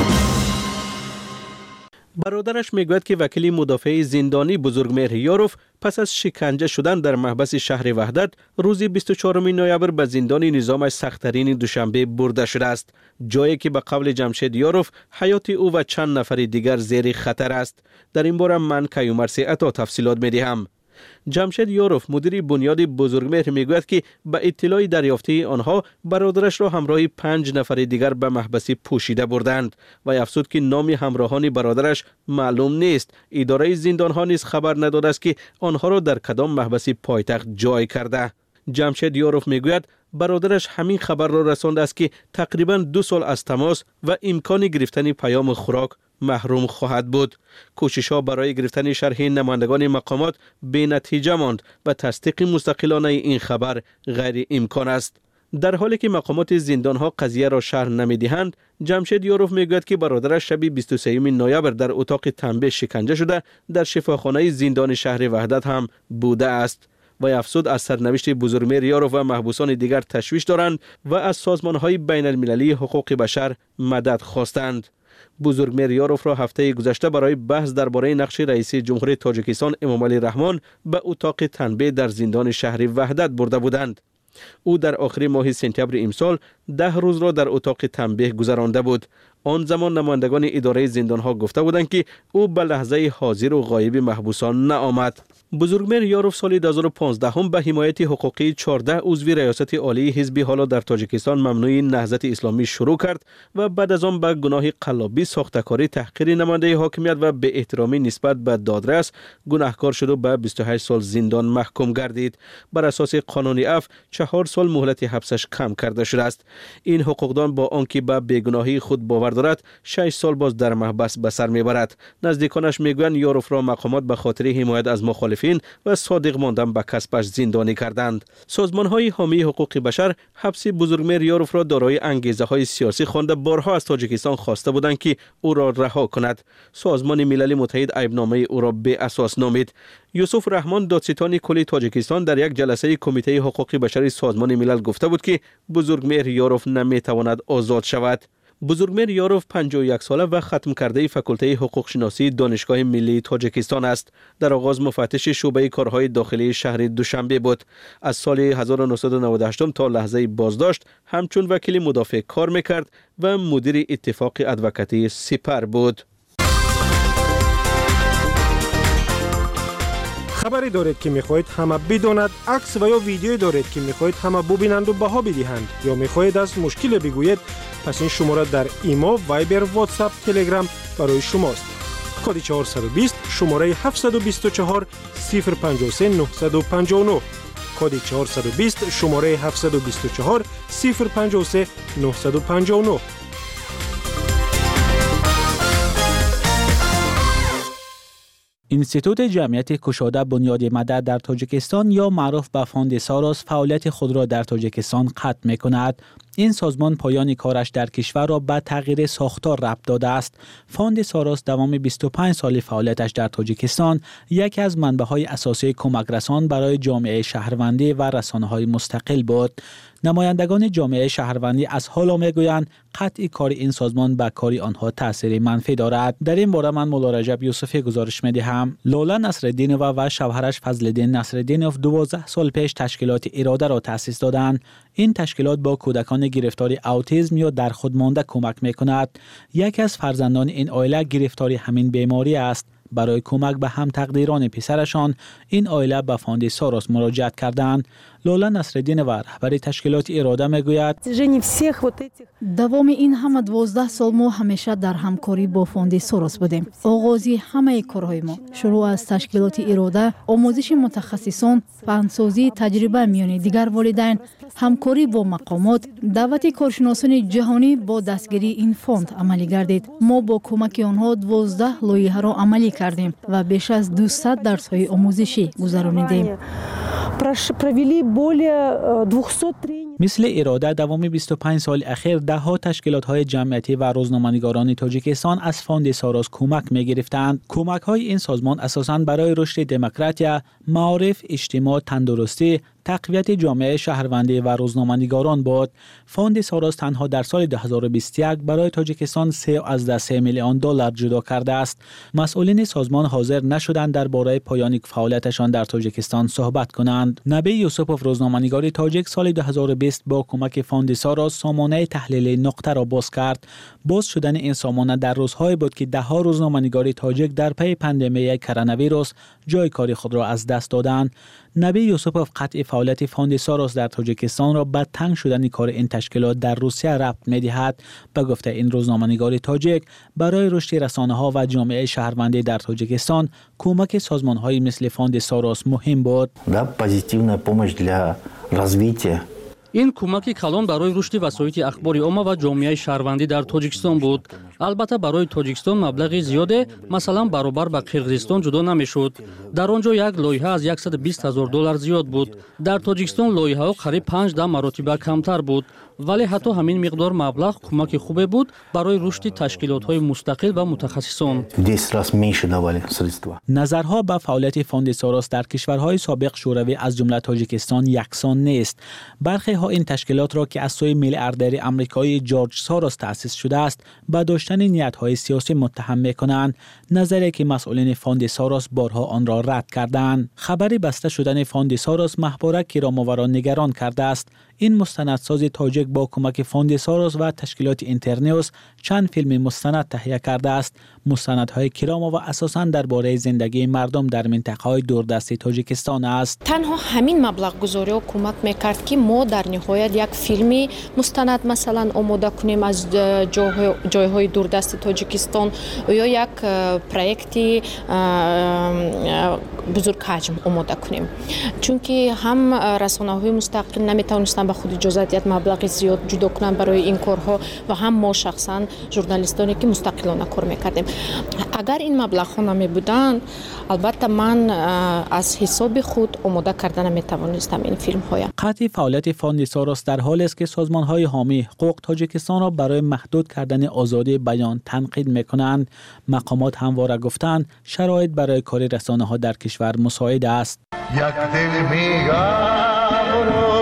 برادرش میگوید که وکیل مدافع زندانی بزرگمهر یاروف پس از شکنجه شدن در محبس شهر وحدت روز 24 نوامبر به زندان نظامش سخت‌ترین دوشنبه برده شده است، جایی که به قول جمشید یاروف حیات او و چند نفر دیگر زیر خطر است. در این باره من کیومرث عطا تفصیلات می‌دهم. جمشید یاروف مدیر بنیاد بزرگمهر میگوید که به اطلاع دریافتی آنها برادرش را همراه 5 نفر دیگر به محبسی پوشیده بردند و افزود که نام همراهان برادرش معلوم نیست. اداره زندانها نیز خبر نداده است که آنها را در کدام محبسی پایتخت جای کرده. جمشید یاروف میگوید برادرش همین خبر را رسانده است که تقریباً 2 سال از تماس و امکان گرفتن پیام خوراک محروم خواهد بود. کوشش‌ها برای گرفتن شرح نمایندگان مقامات بی نتیجه ماند و تصدیق مستقلانه این خبر غیر امکان است. در حالی که مقامات زندانها قضیه را شرح نمی‌دهند، جمشید یاروف میگوید که برادرش شب 23 نوامبر در اتاق تنبیه شکنجه شده در شفاخانه زندان شهر وحدت هم بوده است. و افزود از سرنوشت بزرگمهر یاروف و محبوسان دیگر تشویش دارند و از سازمان‌های بین المللی حقوق بشر مدد خواستند. بزرگمهر یاروف را هفته گذشته برای بحث درباره نقش رئیس جمهور تاجیکستان امامعلی رحمان به اتاق تنبیه در زندان شهر وحدت برده بودند. او در آخر ماه سپتامبر امسال 10 روز را در اتاق تنبیه گذرانده بود. آن زمان نمایندگان اداره زندانها گفته بودند که او به لحظه حاضر و غایب محبوسان نآمد. بزرگمهر یاروف سال 2015 به حمایت حقوقی 14 عضو ریاست عالی حزب حالا در تاجیکستان ممنوع نهضت اسلامی شروع کرد و بعد از آن به گناه قلابی، ساختکاری، تحقیر نماینده حاکمیت و به احترامی نسبت به دادرس گناهکار شد و به 28 سال زندان محکوم گردید. بر اساس قانون عفو 4 سال مهلت حبسش کم کرده شده است. این حقوقدان با آنکه به بیگناهی خود باور دارد 6 سال باز در محبس به سر میبرد. نزدیکانش میگویند یاروف را مقامات به خاطر حمایت از مخالفین و صادق ماندن به کسبش زندانی کردند. سازمان‌های حامی حقوق بشر حبس بزرگمهر یاروف را دارای انگیزه‌های سیاسی خوانده بارها از تاجیکستان خواسته بودند که او را رها کند. سازمان ملل متحد عیبنامه او را بی اساس نامید. یوسف رحمان دادستان کل تاجیکستان در یک جلسه کمیته حقوق بشر سازمان ملل گفته بود که بزرگمهر یاروف نمیتواند آزاد شود. بزرگمهر یاروف 51 ساله و ختم کرده فاکولته حقوق شناسی دانشگاه ملی تاجیکستان است. در آغاز مفتش شعبه کارهای داخلی شهر دوشنبه بود. از سال 1998 تا لحظه بازداشت همچون وکیل مدافع کار میکرد و مدیر اتفاق ادوکاتی سپر بود. خبری دارید که میخواهید همه بداند، عکس و یا ویدیویی دارید که میخواهید همه ببینند و بها بدهند، یا میخواهید از مشکل بگویید، پس این شماره در ایما، وایبر، واتساپ، تلگرام برای شماست. کد 420 شماره 724 053 959. کد 420 شماره 724 053 959. اینستیتوت جمعیت کشاده بنیاد مدد در تاجیکستان یا معروف به فاند ساراس فعالیت خود را در تاجیکستان ختم می‌کند. این سازمان پایان کارش در کشور را به تغییر ساختار ربط داده است. فاند ساراس دوام 25 سال فعالیتش در تاجیکستان یکی از منبع‌های اساسی کمک رسان برای جامعه شهروندی و رسانه‌های مستقل بود. نمایندگان جامعه شهروندی از حالا میگویند قطعی کار این سازمان به کاری آنها تأثیر منفی دارد. در این باره من مولا رجب یوسفی گزارش میدهم. لولا نصرالدینова و شوهرش فضلالدین نصرالدینov 12 سال پیش تشکیلات اراده را تأسیس دادند. این تشکیلات با کودکان گرفتار اوتیسم یا در خود مانده کمک میکند. یکی از فرزندان این عائله گرفتار همین بیماری است. برای کمک به هم تقدیران پسرشان این عائله به فاند ساروس مراجعت کردند. لولا نصرالدینова رهبر تشکیلات اراده میگوید دوام این همه 12 سال ما همیشه در همکاری با فاند ساروس بودیم. آغازی همه کارهای ما شروع از تشکیلات اراده، آموزش متخصصان، فنسازی، تجربه میان دیگر والدین، همکاری با مقامات، دعوت کارشناسان جهانی با دستگیری این فاند عملی گردید. ما با کمک آنها 12 لایحه را عملی کردیم و بیش از 200 درس‌های آموزشی گذراندیم. مثل اراده دوام 25 سال اخیر ده‌ها تشکیلات‌های جمعیتی و روزنامه‌نگاران تاجیکستان از فاند ساروس کمک می‌گرفتند. کمک‌های این سازمان اساساً برای رشد دموکراسی، معارف، اجتماع، تندرستی، تقویت جامعه شهروندی و روزنامه‌نگاران بود. فاند ساروس تنها در سال 2021 برای تاجیکستان 3 میلیون دلار جدا کرده است. مسئولین سازمان حاضر نشدند درباره پایان فعالیتشان در تاجیکستان صحبت کنند. نبی یوسفوف روزنامه‌نگار تاجیک سال 2020 با کمک فاند ساروس سامانه تحلیل نقطه را باز کرد. باز شدن این سامانه در روزهایی بود که ده‌ها روزنامه‌نگار تاجیک در پی پاندمی کرونا ویروس جای کاری خود را از دست دادند. نبی یوسفوف قطع فعالیت فاند ساروس در تاجیکستان را به تنگ شدن کار این تشکیلات در روسیه ربط می‌دهد. به گفته این روزنامه‌نگار تاجیک، برای رشد رسانه‌ها و جامعه شهروندی در تاجیکستان کمک سازمان‌های مثل فاند ساروس مهم بود. این کمک کلان برای رشد وسایط اخباری عامه و جامعه شهروندی در تاجیکستان بود. البته برای تاجیکستان مبلغ زیاده، مثلا برابر با قرقیزستان جدا نمیشد. در آنجا یک لایحه از 120,000 دلار زیاد بود. در تاجیکستان لایحه‌ها قریب 5 مرتبه کمتر بود. ولی حتی همین مقدار مبلغ کمک خوبه بود برای رشد تشکیلات‌های مستقل و متخصصان. نظرها به فعالیت فاند ساروس در کشورهای سابق شوروی از جمله تاجیکستان یکسان نیست. برخی ها این تشکیلات را که از سوی میلیاردر آمریکایی جورج ساروس تأسیس شده است به داشتن نیت‌های سیاسی متهم می‌کنند، نظری که مسئولین فاند ساروس بارها آن را رد کردند. خبر بسته شدن فاند ساروس محبوره کرام‌آورا نگران کرده است. این مستندساز تاجیک با کمک فاند ساروس و تشکیلات اینترنیوس چند فیلم مستند تهیه کرده است. مستندهای کرام‌آورا اساساً درباره زندگی مردم در منطقه‌های دوردست تاجیکستان است. تنها همین مبلغ گذاری کمک می‌کرد که ما در نهایت یک فیلمی مستند مثلا آماده کنیم از جای‌های دوردست تاجیکستان یا یک پروژه بزرگ حجم آماده کنیم. چون که هم رسانه‌های مستقل نمی‌توانستند به خود اجازه مبلغ زیاد جدا کنند برای این کارها و هم ما شخصا ژورنالیستانی که مستقلانه کار می‌کردیم. اگر این مبلغ‌ها نمی‌بودند البته من از حساب خود آماده کردن نمی‌توانستم این فیلم‌های. قطع فعالیت فاند ساروس در حالی است که سازمان‌های حامی حقوق تاجیکستان را برای محدود کردن آزادی بیان تنقید می‌کنند. مقامات همواره گفتند شرایط برای کار رسانه‌ها در کشور مساعد است. یک دل میگم